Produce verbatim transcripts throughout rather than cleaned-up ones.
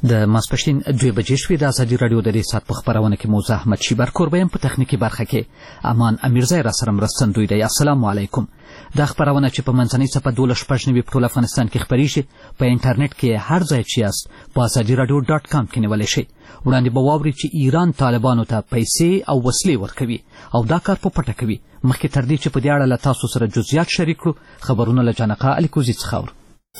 د ماسپښین دوه بجې شوې. د ازادي راډیو د دې ساعت په خپرونه کې موزه احمد شیبر کوربه یم، په تخنیکي برخه کې امان امیرزی را سره مرستندوی دی. السلام علیکم. دا خپرونه چې په منځنۍ څپه دولس شپږ نوي په ټول افغانستان کې خپریږي، په انټرنیټ کې هر ځای چې یاست په ازادي راډیو ډاټ کام کې نیولی شئ. وړاندې به واورئ چې ایران طالبانو ته پیسې او وسلې ورکوي او دا کار په پټه کوي. مخکې تر دې چې په دې اړه له تاسو سره جزئیات شریک کړو، خبرونه له جانقه الیکوزي څخه اورو.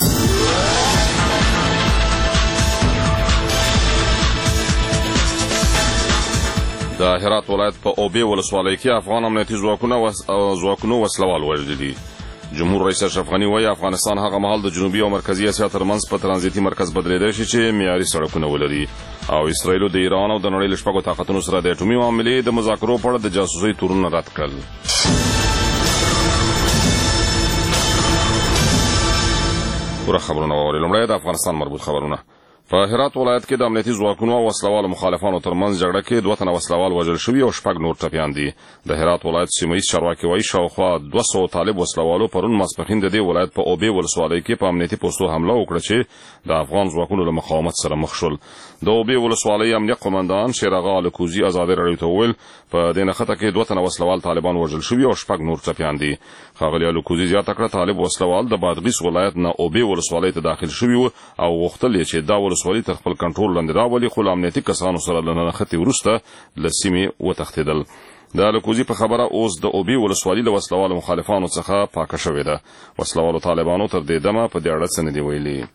د هرات ولایت په اوبې ولسوالۍ کې افغان امنیتي ځواکونه ځواکونو وسلوال وژلي. جمهور رئیس اشرف غني وایي افغانستان هغه مهال د جنوبي او مرکزي اسیا ترمنځ په ترانزیتي مرکز بدلیدای شي چې معیاري سړکونه ولري. او اسرائیل د ایران او د نړۍ له شپږو طاقتونو سره د اټومي معاملې د مذاکرو په اړه د جاسوسۍ تورونه رد کړل. پوره خبرونه واورئ. لومړی د افغانستان مربوط خبرونه. په هرات ولایت کې د امنیتي ځواکونو او وسلوالو مخالفانو ترمنځ جګړه کې دوه تنه وسلوال وژل شوي او شپږ نور ټپیان دي. د هرات ولایت سیمه ییز چارواکي وایي شاوخوا دوه سوه طالب وسلوالو پرون ماسپښین د دې ولایت په اوبې ولسوالۍ کې په امنیتي پوستو حمله وکړه چې د افغان ځواکونو له مقاومت سره مخ شول. د اوبې ولسوالۍ امنیه قومندان شیراغا الیکوزي ازادي راډیو ته وویل په دې نښته کې دوه تنه وسلوال طالبان وژل شوي او شپږ نور ټپیان دي. ښاغلي الیکوزي زیاته کړه طالب وسلوال د بادغیس ولایت نه اوبې ولسوالۍ ته داخل شوي وو او غوښتل یې چې دا ولسوالۍ تر خپل کنټرول لاندې راولي، خو له امنیتي کسانو سره له نښتې وروسته له سیمې وتښتېدل. د الیکوزي په خبره اوس د اوبې ولسوالۍ له وسلوالو مخالفانو څخه پاکه شوې ده. وسلوالو طالبانو تر دې دمه په دې اړه څه نه دي ویلي.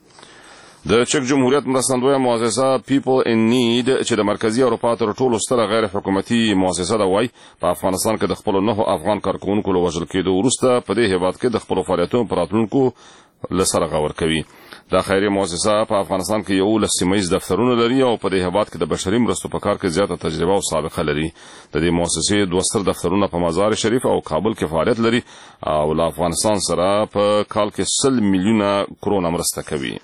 د چک جمهوریت مرستندویه مؤسسه پیپل ان نیډ چې د مرکزي اروپا تر ټولو ستره غیر حکومتي مؤسسه ده وایي په افغانستان کې د خپلو نهو افغان کارکوونکو له وژل کېدو وروسته په دې هېواد کې د خپلو فعالیتونو په راتلونکو له سره غور کوي. دا خیري مؤسسه په افغانستان کې یو لس سیمه ییز دفترونه لري او په دې هېواد کې د بشري مرستو په کار کې زیاته تجربه او سابقه لري. د دې مؤسسې دوه ستر دفترونه په مزار شریف او کابل کې فعالیت لري او له افغانستان سره په کال کې سل میلیونه کرونه مرسته کوي.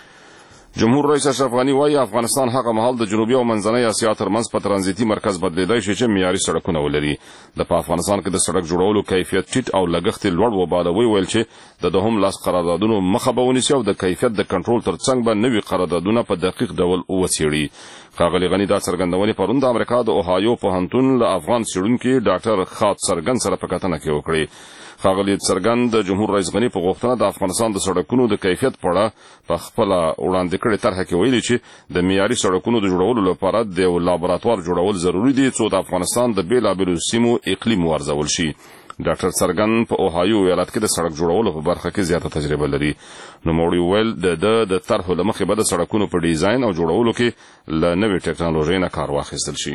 جمهور رئیس اشرف غني وایي افغانستان هغه مهال د جنوبي او منځنۍ اسیا ترمنځ په ترانزیتي مرکز بدلیدای شي چې معیاري سړکونه ولري. د په افغانستان کې د سړک جوړولو کیفیت ټیټ او لګښت لوړ وباله ویل چې د دوهم لاس قراردادونو مخه به ونیسي او د کیفیت د کنټرول ترڅنګ به نوي قراردادونه په دقیق ډول وڅېړي. ښاغلي غني دا څرګندونې پرون د امریکا د اوهایو پوهنتون له افغان څېړونکي ډاکټر خاط سرګن سره په کتنه کې وکړې. ښاغلي څرګند د جمهور رئیس غني په غوښتنه د افغانستان د سړکونو د کیفیت په اړه په خپله وړاندې کړې طرحه کې ویلي چې د معیاري سړکونو د جوړولو لپاره د یو لابراتوار جوړول ضروري دي څو د افغانستان د بېلابېلو سیمو اقلیم وارزول شي. ډاکټر څرګند په اوهایو ایالت کې د سړک جوړولو په برخه کې زیاته تجربه لري. نوموړي وویل د ده د طرحو له مخې به د سړکونو په ډیزاین او جوړولو کې له نوې ټکنالوژۍ نه کار واخیستل شي.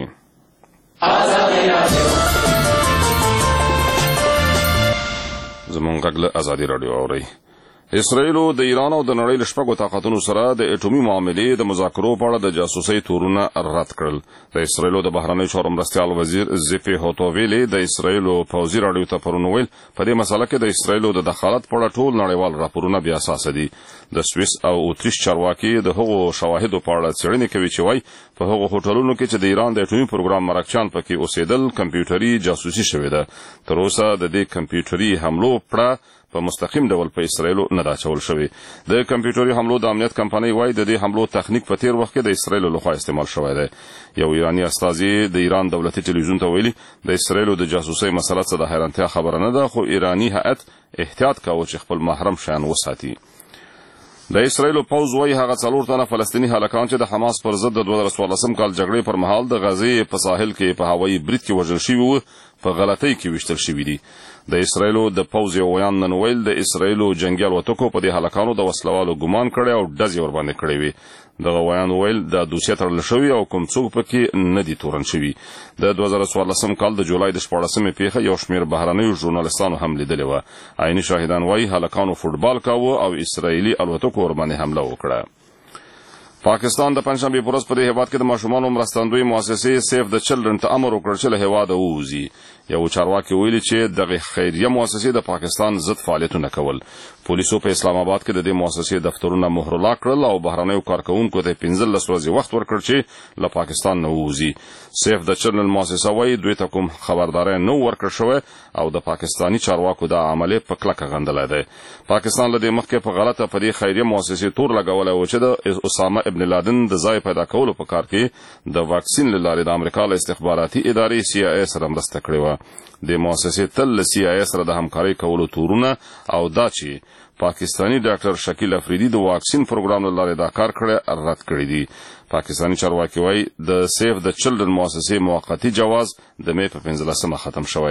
زمونږ غږ له ازادي راډیو اورئ. اسرائیل د ایران او د نړۍ له شپږو طاقتونو سره د اټومي معاملې د مذاکرو په اړه د جاسوسۍ تورونه رد کړل. د اسرائیل د بهرنیو چارو مرستیال وزیر زیپی هوټوویلې د اسرائیل پوځي راډیو ته پرون وویل په دې مسله کې د اسرائیل د دخالت په اړه ټول نړیوال راپورونه بې اساسه دي. د سویس او اتریش چارواکي د هغو شواهدو په اړه څېړنې کوي چې وایي په هغو هوټلونو کې چې د ایران د اټومي پروګرام مرکچیان پکې اوسېدل کمپیوټري جاسوسي شوې ده. تر اوسه د دې کمپیوټري حملو پړه په مستقیم ډول په اسرائیل نه دا چول شوی. د کمپیوټري حملو د امنیت کمپنۍ وایي د دې حملو تخنیک په تیر وخت کې د اسرائیل لخوا استعمال شوی دی. یو ایرانی استازي د ایران دولتي ټلویزیون ته ویلي د اسرائیل د جاسوسۍ مسله څه د حیرانتیا خبره نه ده، خو ایرانی هیئت احتیاط کاوه چې خپل محرم شیان وساتي. د اسرائیل پوځ وایي هغه څلور تنه فلسطیني هلکان چې د حماس پر ضد د دوه زره څوارلسم کال جګړې پر مهال د غزې په ساحل کې په هوایي برید کې وژل شوي وو په غلطۍ کې ویشتل شوي دي. د اسرائیل د پوځ یو ویان نن ویل د اسرائیل جنگي الوتکو په دې هلکانو د وسلوالو ګمان کړی او ډزې ورباندې کړې وې. دغه ویان ویل د دوسیه تړل شوي او کوم څوک پکې نه دي تورن شوي. د دوه زره څوارلسم کال د جولای د شپاړسمې پیښه یو شمېر بهرنیو ژورنالستانو هم لیدلې وه. عیني شاهدان وایي هلکانو فوټبال کاوه او اسرائیلي الوتکو ورباندې حمله وکړه. پاکستان د پنجشنبې په ورځ په دې هېواد کې د ماشومانو مرستندوی مؤسسې سیف د چلډرن ته امر وکړ چې له هېواده ووځي. یو چارواکي ویلي چې دغه خیریه مؤسسې د پاکستان ضد فعالیتونه کول. پولیسو په اسلام آباد کې د دې مؤسسې دفترونه مهرلا کړل او بهرنیو کارکوونکو ته پنځلس ورځې وخت ورکړ چې له پاکستان نه ووځي. سیف د چلډرن مؤسسه وایي دوی ته کوم خبرداری نه ورکړل شوی او د پاکستاني چارواکو دا عملیه په کلکه غندلی دی. پاکستان له دې مخکې په غلطه په دې خیریه مؤسسې تور لګولی و چې د اسامه ابن بن لادن د ځای پیدا کولو په کار کې د واکسین له لارې د امریکا له استخباراتي ادارې سی آی ای سره مرسته کړې وه. د مؤسسې تل له سی آی ای سره د همکارۍ کولو تورونه او دا چې پاکستانی ډاکټر شکیل افریدي د واکسین پروګرام له لارې دا کار کړی رد کړی دي. پاکستانی چارواکي وایي د سیف د چلډرن مؤسسې موقتي جواز د مې په پنځلسمه ختم شوی.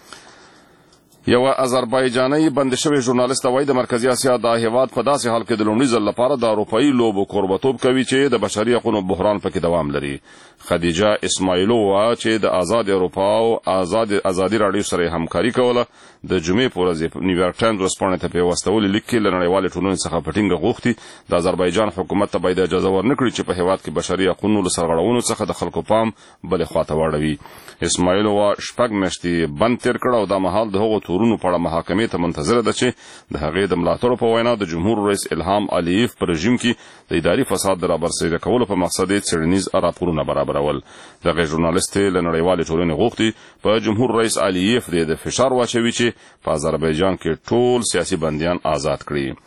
یو آذربایجاني بند شوی ژورنالیست وایي د مرکزي اسیا د هیواد په داسې حال کې د لومړي ځل لپاره د اروپایي لوبو کوربتوب کوي چې د بشري حقوقو بحران پکې دوام لري. خدیجه اسماعیلووا چې د آزاد اروپا او آزاد ازادي راډیو سره همکاري کوله د جمعې په ورځ نیویارک ټایمز ورځپاڼې ته په واستولې لیک کې له نړیوالې ټولنې څخه په ټینګه غوښتي د آذربایجان حکومت ته باید اجازه ورنکړي چې په هیواد کې بشري حقوقو له سرغړونو څخه د خلکو پام بلې خواته واړوي. اسماعیلووا شپږ میاشتې بند تیر کړ او دا مهال د هغو تورونو په اړه محاکمې ته منتظره ده چې د هغې د ملاتړو په وینا د جمهور رئیس الهام علیف په رژیم کې د اداري فساد د رابرسېره کولو په مقصد یې څېړنیز راپورونه برابرول. دغه ژورنالیست له نړیوالې ټولنې غوښتي په جمهور رئیس علیف د فشار واچوي چې په آذربایجان کې ټول سیاسي بندیان آزاد کړي.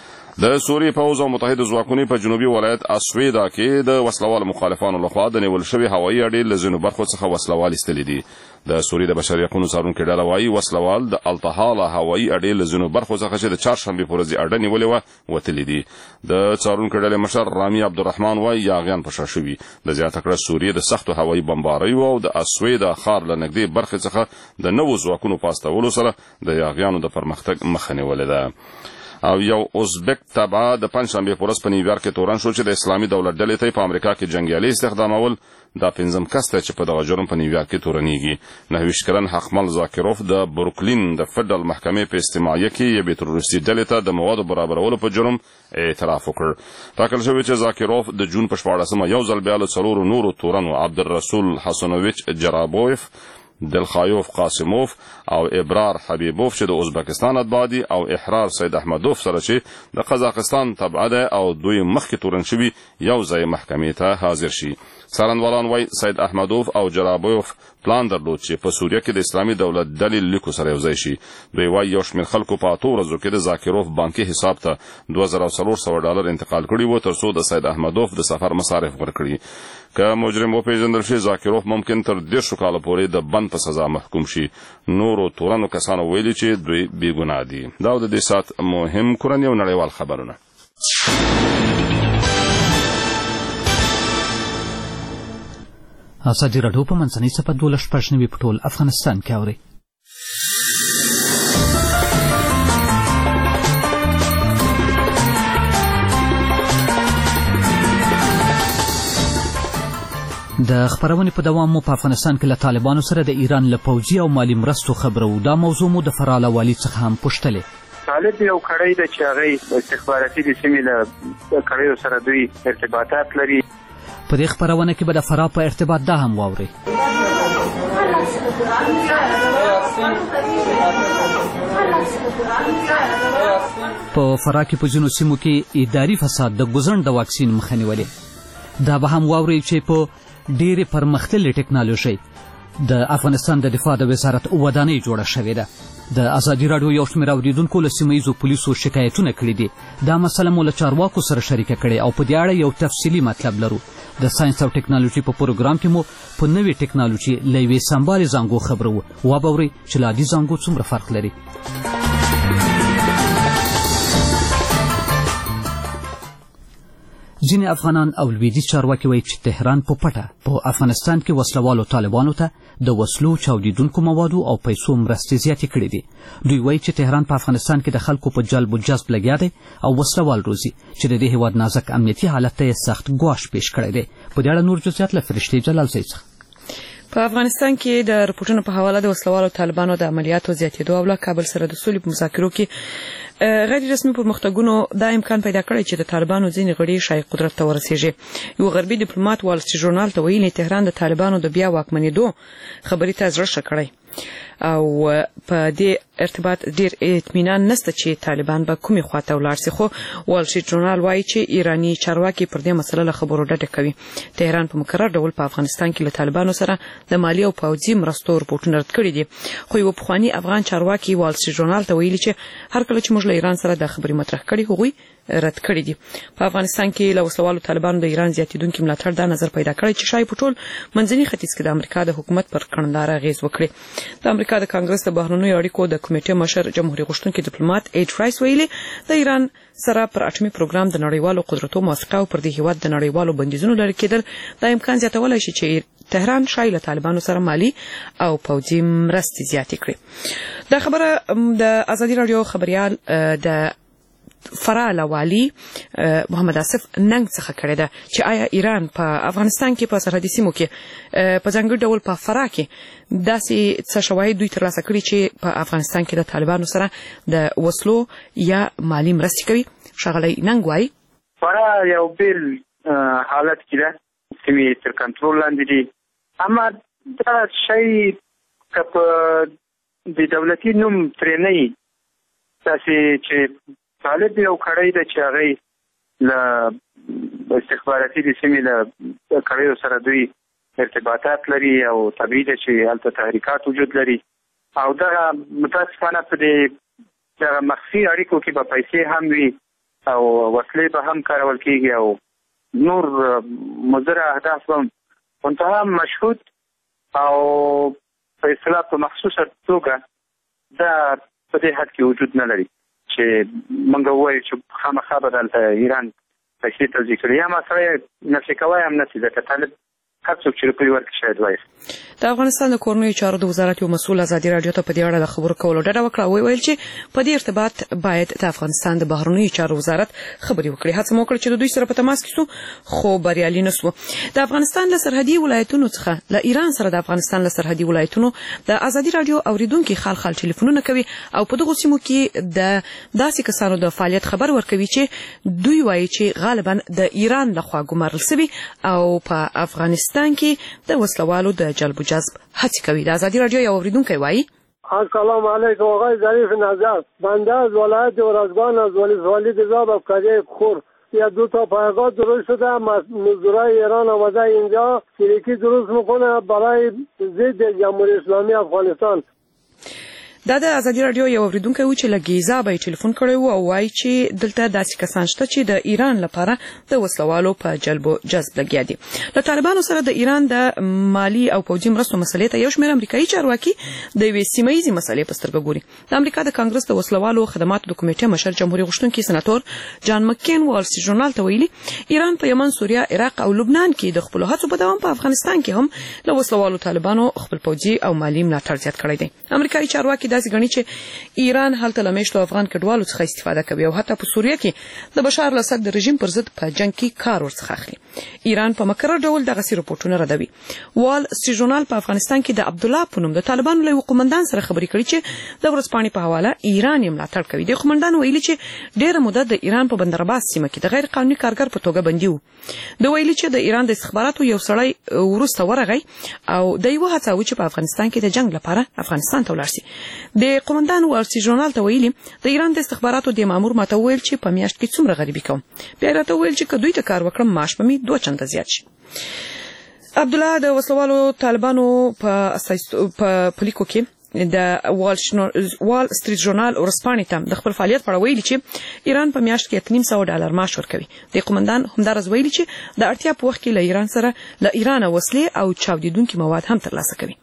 د سوریې پوځ او متحده ځواکونو په جنوبي ولایت اسویدا کې د وسلوال مخالفانو لخوا د نیول شوي هوایي اډې له ځینو برخو څخه وسلوال ایستلي دي. د سوریې د بشري حقوقو څارونکي ډله وایي وسلوال د التحاله هوایي اډې له ځینو برخو څخه چې د چهارشنبې په ورځ اډه نیولې وه وتلي دي. د څارونکي ډلې مشر رامي عبدالرحمن وایي یاغیان په شا شوي. د زیاته کړه سوریې د سختو هوایي بمباریو او د اسویدا ښار له نږدې برخې څخه د نوو ځواکونو په استولو سره د یاغیانو د پرمختګ مخه نیولې ده. او یو ازبک تبعه د پنجشنبې په ورځ په نیویارک کې تورن شو چې د اسلامي دولت ډلې ته په امریکا کې جنګیالي استخدامول دا پنځم کس دی چې په دغه جرم په نیویارک کې تورنیږي. نهه ویشت کلن حقمل زاکروف د بروکلین د فدرال محکمې په استماعیه کې یوې تروریستي ډلې ته د موادو برابرولو په جرم اعتراف وکړ. ټاکل شوی چې زاکروف د جون په شپاړلسمه یو ځل بیا له څلورو نورو تورنو عبدالرسول حسنویچ جرابویف، دلخایوف قاسموف او ابرار حبیبوف چې د ازبکستان اتباع او احرار سید احمدوف سره چې د قزاقستان تبعه ده او دوی مخکې تورن شوي یو ځای محکمې ته حاضر شي. څارنوالان وایي سید احمدوف او جرابویف پلان درلود چې په سوریه کې د اسلامي دولت ډلې لیکو سره یوځای شي. دوی وایي یو شمېر خلکو په اتو ورځو کې د زاکروف بانکي حساب ته دوه زره څلور سوه ډالر انتقال کړي وو تر څو د سید احمدوف د سفر مصارف ورکړي. که مجرم وپېژندل شي زاکروف ممکن تر دېرشو کاله پورې د بند په سزا محکوم شي. نورو تورنو کسانو ویلي چې دوی بېګناه دي. دا د دې ساعت مهم کورني او نړیوال خبرونه. ازادي راډیو په منځنۍ څپه دولس شپږ نوي په ټول افغانستان کې اوري. د خبرونې په دوام مو په افغانستان کې له طالبانو سره د ایران له پوځي او مالي مرستو خبرو. دا موضوع مو د فرال والي څخه هم پوښتلې. طالب یو کړی ده چې هغه استخباراتي د سیمې له کړیو سره دوی ارتباطات لري. په دې خبرونه کې به د فراه په ارتباط دا هم واورئ. په فراه کې په ځینو سیمو کې اداري فساد د ګوزڼ د واکسین مخه نیولې. دا به هم واورئ چې په ډېرې پرمختللې ټکنالوژۍ د افغانستان د دفاع د وزارت ودانۍ جوړه شوې ده. د ازادي راډیو یو شمېر اورېدونکو له سیمه ییزو پولیسو شکایتونه کړي دي. دا مسله مو له چارواکو سره شریکه کړې او په دې اړه یو تفصیلي مطلب لرو. د ساینس او ټکنالوژي په پروګرام کې مو په نوې ټکنالوژي له یوې سمبالې زانګو خبرو. وبورئ چې له عادي زانګو څومره فرق لري. ځینې افغانان او لویدیځ چارواکي وایي چې تهران په پټه په افغانستان کې وسلوالو طالبانو ته د وسلو چاودیدونکو موادو او پیسو مرستې زیاتې کړې دي. دوی وایي چې تهران په افغانستان کې د خلکو په جلب و جذب لګیا دی او وسلوال روزي چې د دې هېواد نازک امنیتي حالت ته یې سخت ګواښ پیش کړی دی. په دې اړه نور جزئیات له فرشتې جلالزۍ څخه. په افغانستان کې د رپورټونو په حواله د وسلوالو طالبانو د عملیاتو زیاتېدو او له کابل سره د سولې په مذاکرو کې غیر رسمي پرمختګونو دا امکان پیدا کړی چې د طالبانو ځینې غړي شاید قدرت ته ورسیږي. یو غربي ډیپلوماټ وال سټریټ ژورنال ته ویلي تهران د طالبانو د بیا واکمنېدو خبرې ته زړه ښه کړی او په دې ارتباط ډیر اطمینان نشته چې طالبان به کومې خواته ولاړ شي. خو وال سټریټ ژورنال وایي چې ایراني چارواکي پر دې مسله له خبرو ډډه کوي. تهران په مکرر ډول په افغانستان کې له طالبانو سره د مالی او پوځي مرستو رپورټونه رد کړي دي. خو یو پخوانی افغان چارواکي وال سټریټ ژورنال ته ویلي چې هر کله چې موږ له ایران سره د خبرې مطرح کړي هغوی رد کړی دي. په افغانستان کې له وسلوالو طالبانو د ایران زیاتیدونکو ملاتړ دا نظر پیدا کړی چې شاید په ټول منځني ختیځ کې د امریکا د حکومت پر کړنلاره اغیز وکړي. د امریکا د کانګرس د بهرنیو اړیکو د کمیټې مشر جمهوریت غوښتونکي ډیپلوماټ ایډ رایس ویلي د ایران سره پر اټومي پروګرام د نړیوالو قدرتو موافقه او پر دې هیواد د نړیوالو بندیزونو لرې کېدل د امکان زیاتولای شي چې تهران شاید له طالبانو سره مالی او پوځي مرستې زیاتې کړي. دا خبره د ازادي رادیو خبريال د فرا لوالي محمد آصف ننګ څخه کړی ده چې آیا ایران په افغانستان کې په سرحدي سیمو کې په ځانګړي ډول په فرا کې داسې څه شواهد دوی ترلاسه کړي چې په افغانستان کې د طالبانو سره د وسلو یا مالی مرستې کوي. ښاغلی ننګ وایي فرا یو بل حالت کې ده، سیمې تر کنټرول لاندې دي، اما دا شی که په د دولتي نوم ترې نه وي داسې چې طالب یو کړی ده چې هغې له استخباراتي د سیمې له کړیو سره دوی ارتباطات لري او طبیعي ده چې هلته تحریکات وجود لري او دغه متاسفانه په دې دغه مخفي اړیکو کې به پیسې هم وي او وسلې به هم کارول کېږي او نور مضر اهداف هم منتها مشهود او په اصطلاح په مخصوصه توګه دا په دې حد کې وجود نه لري چې موږ ووایو چې خامخا به دلته ایران پیسې توزیع کړي. یا مسله نفي کوی هم نه شي ځکه طالب هر څوک چې روپۍ ورکړي شاید وایي. د افغانستان د کورنیو چارو د وزارت یو مسؤل ازادي رادیو ته په دې اړه د خبرو کولو ډډه وکړه او ویل چې په دې ارتباط باید د افغانستان د بهرنیو چارو وزارت خبرې وکړي. هڅه مو وکړه چې د دوی سره په تماس کې سو خو بریالي نه سو. د افغانستان له سرحدي ولایتونو څخه له ایران سره د افغانستان له سرحدي ولایتونو د ازادي رادیو اوریدونکو خال خال ټلیفونونه کوي او په دغه سیمو کې د داسې کسانو د فعالیت خبر ورکوي چې دوی وایي چې غالبا د ایران لخوا ګمارل شوی او په افغانستان کې د وسلوالو د جلب و جذب هڅه کوي. د ازادي رادیو یو اوریدونکی وایي السلام علیکم آقای ظریف نظر، بنده از ولایت ورزگان از ولسوالی دزاب افکاری خور یا دو تا پایگاه درست شده، مزدورای ایران آمده اینجا شریکی درست میکنه برای ضد جمهوری اسلامی افغانستان. دا د ازادي رادیو یو اوریدونکی و چې لګیزا به ټلیفون کړی و او وایي چې دلته داسې کسان شته چې د ایران لپاره د وسلوالو په جلب او جذب لګیا دي. له طالبانو سره د ایران د مالی او پوځي مرستو مسلې ته یو شمېر امریکایي چارواکي د یوې سیمه ییزې مسلې په سترګه ګوري. د امریکا د کانګرس د وسلوالو خدماتو د کمیټې مشر جمهوریت غوښتونکي سناتور جان مکین وال سټریټ ژورنال ته ویلي ایران په یمن، سوریه، عراق او لبنان کې د خپل هڅو په دوام په افغانستان کې هم له وسلوالو طالبانو خپل پوځي او مالی ملاتړ زیات کړی دی. امریکایي چارواکي داسې غني چې ایران هلته له میشتو افغان کډوالو څخه استفاده کوي او حتی په سوریه کې د بشار الاسد د رژیم پر ضد په جنگ کې کار ورڅخه اخلي. ایران په مکرر ډول دغه سی رپورټونه ردوي. وال سټریټ ژورنال په افغانستان کې د عبد الله په نوم د طالبانو له قومندان سره خبرې کړې چې د ورځپاڼې په حواله ایران یې ملاتړ کوي. د قومندان ویلي چې ډېره موده د ایران په بندرعباس سیمه کې د غیر قانوني کارګر په توګه بندي وو. د ویلي چې د ایران د استخباراتو یو سړی ورسته ورغی او د یو هڅه و چې په افغانستان کې د جنگ لپاره افغانستان ته ولاړ شي. د قومندان ورسي ژورنال ته ویلي د ایران د استخباراتو د مامور ماته ویل چې په میاشت کې څومره غریبي کوم، بیا راته ویل چې کدوې ته کار وکړم معاش به مې دوه چنده زیات شي. عبد الله د وسلوالو طالبانو په پلیکو کې د وال سټریټ ژورنال ورسپانې ته د خپل فعالیت په اړه ویلي چې ایران په میاشت کې اته نیم سوه ډالر معاش ورکوي. د قومندان همدارس ویلي چې د اړتیا په وخت کې له ایران سره له ایران وسلې او چاودیدونکي مواد هم ترلاسه کوي.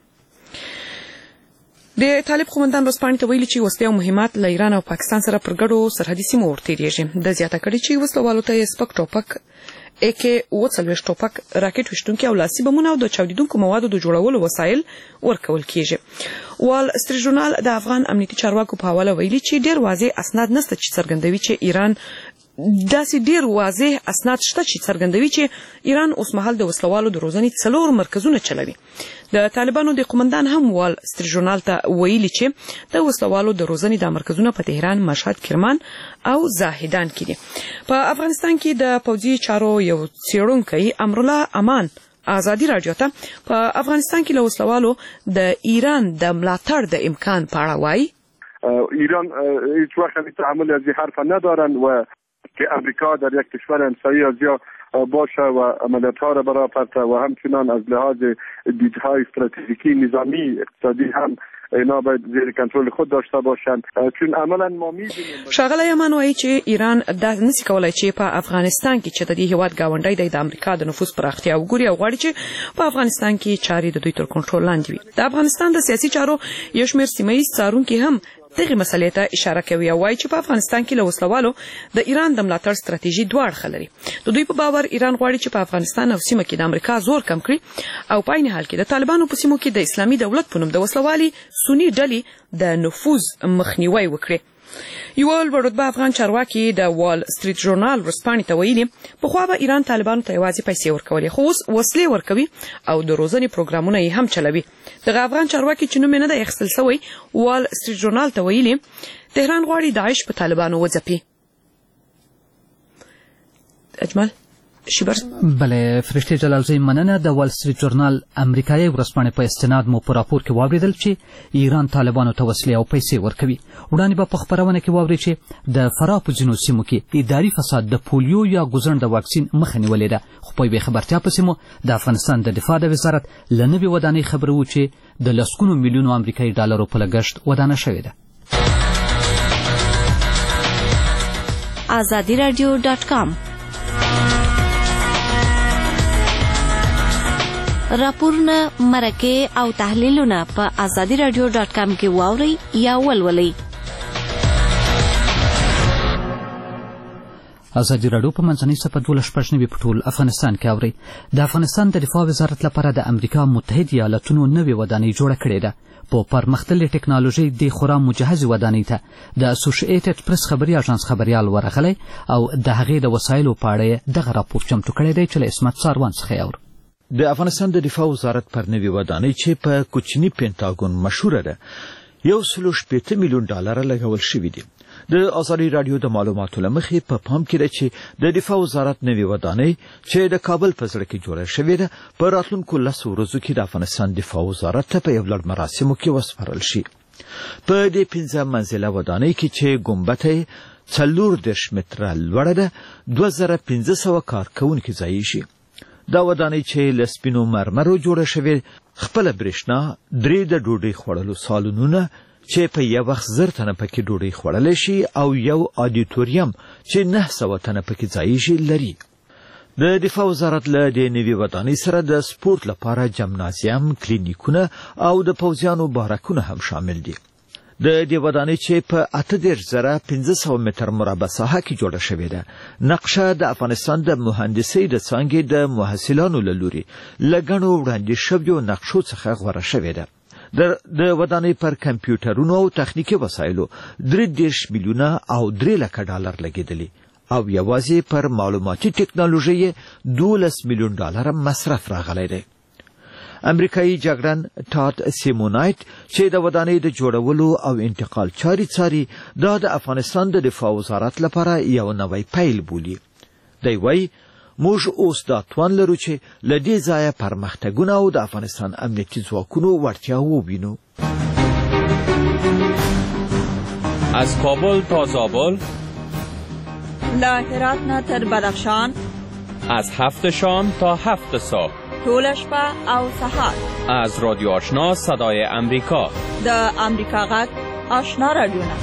د طالب قومندان ورسپانې ته ویلي چې وسلې او مهمات له ایران او پاکستان سره پر ګډو سرحدي سیمو ورتېرېږي. د زیاته کړي چې وسلوالو ته یې سپک ټوپک، اکې اوه څلوېښت ټوپک، راکټ ویشتونکي او لاسي بمونه او د چاودیدونکو موادو د جوړولو وسایل ورکول کېږي. وال سټریټ ژورنال د افغان امنیتي چارواکو په حواله ویلي چې ډېر واضح اسناد نشته چې څرګندوي چې ایران داسې ډېر واضح اسناد شته چې څرګندوي چې ایران اوس مهال د وسلوالو د روزنې څلور مرکزونه چلوي. د طالبانو د قومندان هم وال سټریټ ژورنال ته ویلي چې د وسلوالو د روزنې د مرکزونه په تهران، مشهد، کرمان او زاهدان کې دي. په افغانستان کې د پوځي چارو یو څېړونکی امرالله امان ازادي رادیو ته په افغانستان کې له وسلوالو د ایران د ملاتړ د امکان په اړه وایي ایران هیچ وقت تعامل از این حرف ندارن و که امریکا در یک کشور همسایه آسیا باشه و عملیات‌ها را برآورده و همچنان از لحاظ دیدهای استراتژیکی، نظامی، اقتصادی هم اینا باید زیر کنترل خود داشته باشند، چون عملا ما می‌بینیم. ښاغلی یمان وایي چې ایران دا نسی کولای چې په افغانستان کې چې د دې هیواد ګاونډی دی د امریکا د نفوذ پراختیا وګوري او غواړي چې په افغانستان کې چارې د دوی تر کنټرول لاندې وي. د افغانستان د سیاسي چارو یو شمېر سیمه ییز څارونکي هم دغه مسلې ته اشاره کوي او وایي چې په افغانستان کې له وسلوالو د ایران د ملاتړ ستراتیژي دوه اړخه لري. د دوی په باور ایران غواړي چې په افغانستان او سیمه کې د امریکا زور کم کړي او په عین حال کې د طالبانو په سیمو کې د اسلامي دولت په نوم د وسلوالي سني ډلې د نفوذ مخنیوي وکړي. یو لوړ رتبه افغان چارواکي د وال سټریټ ژورنال ورسپانې ته ویلي پخوا به ایران طالبانو ته یوازې پیسې ورکولې، خو اوس وسلې ورکوي او د روزنې پروګرامونه یې هم چلوي. دغه افغان چارواکي چې نوم یې نه دی اخیستل سوی وال سټریټ ژورنال ته ویلي تهران غواړي داعش په طالبانو وځپي. اجمل شیبر بله فرشته جلالزی مننه. د وال سټریټ ژورنال امریکایي ورځپاڼې په استناد مو په راپور کې واوریدل چې ایران طالبانو ته وسلې او پیسې ورکوي. وړاندې به په خبرونه کې واوري چې د فراه په ځینو سیمو کې اداري فساد د پولیو یا ګوزن د واکسین مخه نیولې ده. خو په یوې خبرتیا پسې مو د افغانستان د دفاع د وزارت له نوې ودانۍ خبره و چې د لسګونو میلیونو امریکایي ډالرو په لګښت ودانه شوې ده. آزادی رادیو ډاټ کام راپورونه، مرکې او تحلیلونه په آزادی رادیو ډاټ کام کې واورئ یا ولولئ. ازادي راډیو په منځنۍ صفحه دولس شپږ نوي په ټول افغانستان کې اوري. د افغانستان د دفاع وزارت لپاره د امریکا متحد ایالاتونو نوې ودانۍ جوړه کړې ده. په پرمختللې ټکنالوژي د خورا مجهزې ودانۍ ته د اسوسییټډ پریس خبري اژانس خبريال ورغلی او د هغې د وسایلو په اړه دغه راپور چمتو کړی دی چې له اسمت ساروان څخه یې اورو. د افغانستان د دفاع وزارت پر نوې ودانۍ چې په کوچني پینټاګون مشهوره ده یو سلو شپېته میلیون ډالر لګول شوي دي. د آزادي رادیو د معلوماتو لمخې په پام کې ده چې د دفاع وزارت نوې ودانۍ چې د کابل په زړه کې جوړه شوې ده په راتلونکو لسو ورځو کې د افغانستان دفاع وزارت ته په یو لړ مراسمو کې وسپارل شي. په دې پنځه منزله ودانۍ کې چې ګمبد یې څلور دېرش متره لوړه ده دوه زره پنځه سوه کارکوونکي ځایي شي. دا ودانۍ چې له سپینو مرمرو جوړه شوې خپله برېښنا، درې د ډوډۍ خوړلو سالونونه چې په یو وخت زر تنه پکې ډوډۍ خوړلی شي او یو آډیټوریم چې نه سوه تنه پکې ځایي شي لري. د دفاع وزارت له دې نوې ودانۍ سره د سپورت لپاره جمنازیم، کلینیکونه او د پوځیانو بارکونه هم شامل دي. د دې ودانۍ چې په اته دېرش زره پنځه سوه متر مربع ساحه کې جوړه شوې ده نقشه د افغانستان د مهندسۍ د څانګې د محصلانو له لوري له ګڼو وړاندې شویو نقشو څخه غوره شوې ده. د ودانۍ پر کمپیوټرونو او تخنیکي وسایلو درې دېرش میلیونه او درې لکه ډالر لګېدلي او یوازې پر معلوماتي ټکنالوژۍ دولس میلیون ډالر مصرف راغلی دی. امریکایي جګړن ټاد سیمونایت چې د ودانۍ د جوړولو او انتقال چاري څاري دا د افغانستان د دفاع وزارت لپاره یو نوی پیل بولي. دی وایي موږ اوس دا توان لرو چې له دې ځایه پرمختګونه او د افغانستان امنیتي ځواکونو وړتیا ووینو. از کابل تا زابل، له هرات نه تر بدخشان، از هفت شام تا هفت صبح، ټوله شپه او سهار. از رادیو آشنا صدای امریکا، د امریکا غږ آشنا رادیوونه.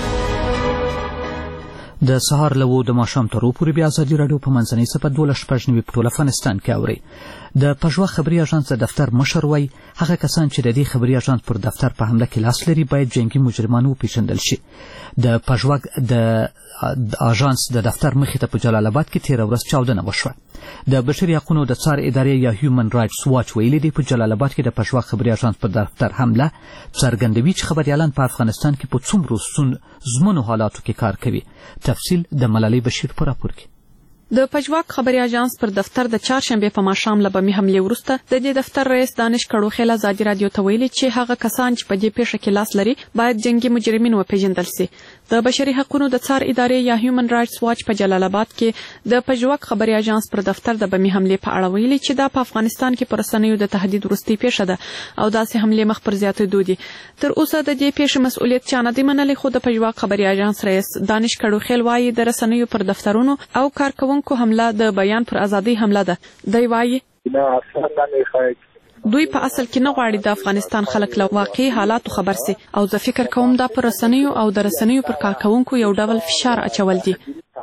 د سهار له د ماښام تر پورې بیا ازادي راډیو په منځنۍ صفحه دولس شپږ نوي په ټول افغانستان کې اورئ. د پژوا خبري اژانس د دفتر مشر وایي هغه کسان چې د دې خبري اژانس پر دفتر په حمله کې لاس لري باید جنگي مجرمان وپېژندل شي. د پژوا د اژانس د دفتر مخې ته په جلال آباد کې تېره ورځ چاودنه وشوه. د بشري حقوقو د څار ادارې یا هیومن رایټس واچ ویلي دی په جلال آباد کې د پژوا خبري اژانس پر دفتر حمله څرګندوي چې خبريالان په افغانستان کې په څومره زمونو حالاتو کې کار کوي. تفصیل د ملالۍ بشیر په راپور کې. د پژواک خبري اژانس پر دفتر د چهارشنبه په ماښام له بمي حملې وروسته د دې دفتر رئیس دانش کړوخیل ازادي رادیو ته ویلي چې هغه کسان چې په دې پیښه کې لاس لري باید جنگي مجرمین وپېژندل شي. د بشري حقوقو د څار ادارې یا هیومن رایټس واچ په جلال آباد کې د پژواک خبري اژانس پر دفتر د بمي حملې په اړه ویلي چې دا په افغانستان کې پر رسنیو د تهدید وروستۍ پیښه ده او داسې حملې مخ پر زیاتېدو دي. تر اوسه د دې پیښې مسؤلیت چا نه دی منلی، خو د پژواک خبري اژانس رئیس دانش کړوخیل وایي د رسنیو پر دفترونو او کارکونکو حمله د بیان پر ازادي حمله ده. دی وایي نه اصلا نمیخواید دوی په اصل کې نه غواړي د افغانستان خلک له واقعي حالاتو خبر سي او زه فکر کوم دا پر رسنیو او د رسنیو پر کارکونکو یو ډول فشار اچول دي.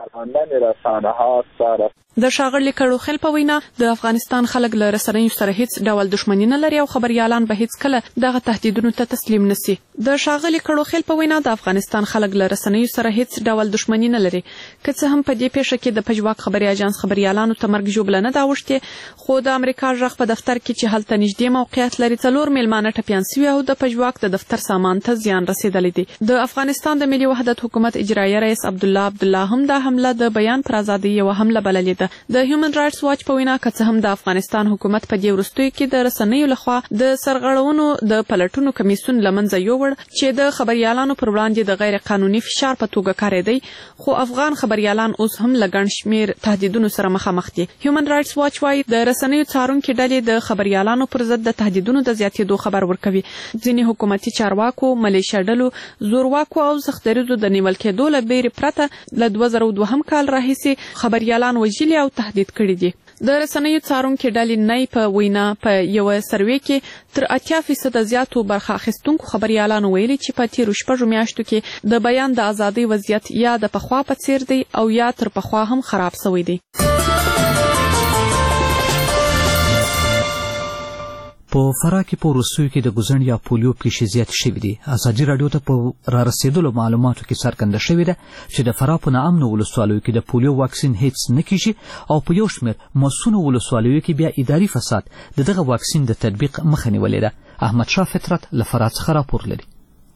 د ښاغلي کړوخیل په وینا د افغانستان خلک له رسنیو سره هیڅ ډول دښمني نه لري او خبريالان به هیڅ کله دغه تهدیدونو ته تسلیم نشي. د ښاغلي کړوخیل په وینا د افغانستان خلک له رسنیو سره هیڅ ډول دښمني نه لري، که څه هم په دې پیښه کې د پژواک خبري اژانس خبريالانو ته مرګ ژوبله نه دا وشته، خو د امریکا ژغ په دفتر کې چې هلته نږدې موقعیت لري څلور میلمانه ټپیان سوي او د پژواک د دفتر سامان ته زیان رسیدلی دی. د افغانستان د ملي وحدت حکومت اجرایه رئیس عبدالله عبدالله هم دا حمله د بیان پر ازادي یو حمله بللې ده. د هیومن رایټس واچ په وینا که څه هم د افغانستان حکومت په دې وروستیو کې د رسنیو لخوا د سرغړونو د پلټونو کمیسیون لمنځه یووړ چې د خبريالانو پر وړاندې د غیر قانوني فشار په توګه کارېدی، خو افغان خبريالان اوس هم له ګڼ شمېر تهدیدونو سره مخامخ دي. هیومن رایټس واچ وايي د رسنیو څارونکي ډلې د خبريالانو پر ضد د تهدیدونو د زیاتېدو خبر ورکوي. ځینې حکومتي چارواکو، ملیشیا ډلو، زورواکو او زخدریزو د نیول کېدو له بیرې پرته له دوه زره دوهم کال راهیسې خبريالان وژلي او تهدید کړي دي. د رسنیو څارونکي ډلې نی په وینا په یوه سروې کې تر اتیا فیصده زیاتو برخه اخیستونکو خبريالانو ویلي چې په تیرو شپږو میاشتو کې د بیان د ازادۍ وضعیت یا د پخوا په څیر دی او یا تر پخوا هم خراب شوی دی. په فراه کې په وروستیو کې د ګوزڼ یا پولیو پیښې زیاتې شوې دي. ازادي راډیو ته په رارسېدلو معلوماتو کې څرګنده شوې ده چې د فراه په ناامنو ولسوالیو کې د پولیو واکسین هیڅ نه کیږي او په یو شمېر مسونو ولسوالیو کې بیا اداري فساد د دغه واکسین د تطبیق مخه نیولې ده. احمد شاه فطرت له فراه څخه راپور لري.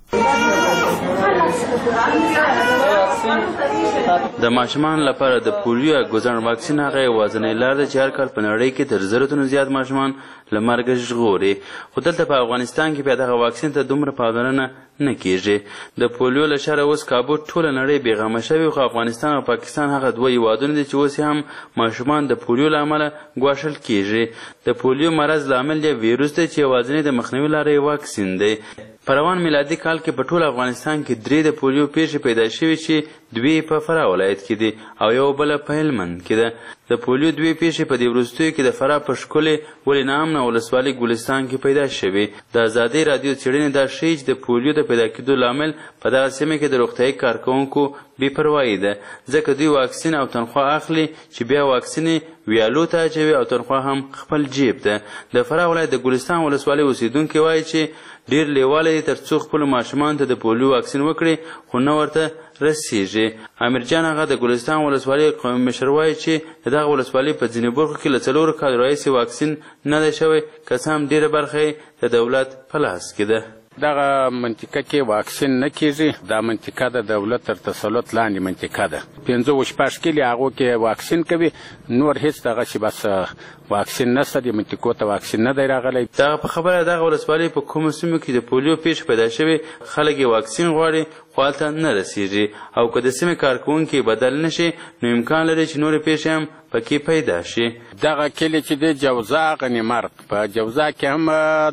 د ماشومان لپاره د پولیو ګوزڼ واکسین هغه یوازینۍ لار ده چې هر کال په نړۍ کې تر زرو تنو زیات ماشومان له مرګه ژغوري، خو دلته په افغانستان کې بیا دغه واکسین ته دومره پاملرنه نه کیږي. د پولیو له شره اوس کابو ټوله نړۍ بېغمه شوې، خو افغانستان او پاکستان هغه دوه هیوادونه دي چې اوس هم ماشومان د پولیو له امله ګواښل کیږي. د پولیو مرض لامل یې ویروس دی چې یوازینۍ د مخنیوي لاره یې واکسین دی. په روان میلادي کال کې په ټول افغانستان کې درې د پولیو پیښې پیدا شوې چې دوی په فراه ولایت کې دي او یو بله په هلمند کې ده. د پولیو دوی پیښې په دې وروستیو کې د فراه په ښکلې ولې ناامنه ولسوالۍ ګلستان کې پیدا شوې. د ازادۍ راډیو څېړنې دا ښیي چې د پولیو د پیدا کېدو لامل په دغه سیمه کې د روغتیایي کارکوونکو بې پروایي ده، ځکه دوی واکسین او تنخوا اخلي چې بیا واکسین ویالو ته اچوي او تنخوا هم خپل جیب ده. د فراه ولایت د ګلستان ولسوالۍ اوسېدونکي وایي چې ډېر لیواله دي تر څو خپلو ماشومانو ته د پولیو واکسین وکړي، خو نه ورته رسیږي. امیرجان هغه د ګلستان ولسوالۍ قومي مشر وایي چې د دغه ولسوالۍ په ځینې برخو کې له څلورو کالو راهیسې واکسین نه دی شوی، که څه هم ډېره برخه یې د دولت په لاس کې ده. دغه منطقه کې واکسین نه کیږي. دا منطقه د دولت تر تسلط لاندې منطقه ده. پنځه شپږ کلي هغو کې واکسین کوي، نور هیڅ دغه چې بس واکسین نشته، د منطقو ته واکسین نه دی راغلی. دغه په خبره دغه ولسوالۍ په کومو سیمو کې د پولیو پیښې پیدا شوې خلک یې واکسین غواړي خو هلته نه رسیږي، او که د سیمې کارکوونکي بدل نشي نو امکان لري چې نورې پیښې هم پکې پیدا شي. دغه کلی چې د جوزا غنیمرغ په جوزا کې هم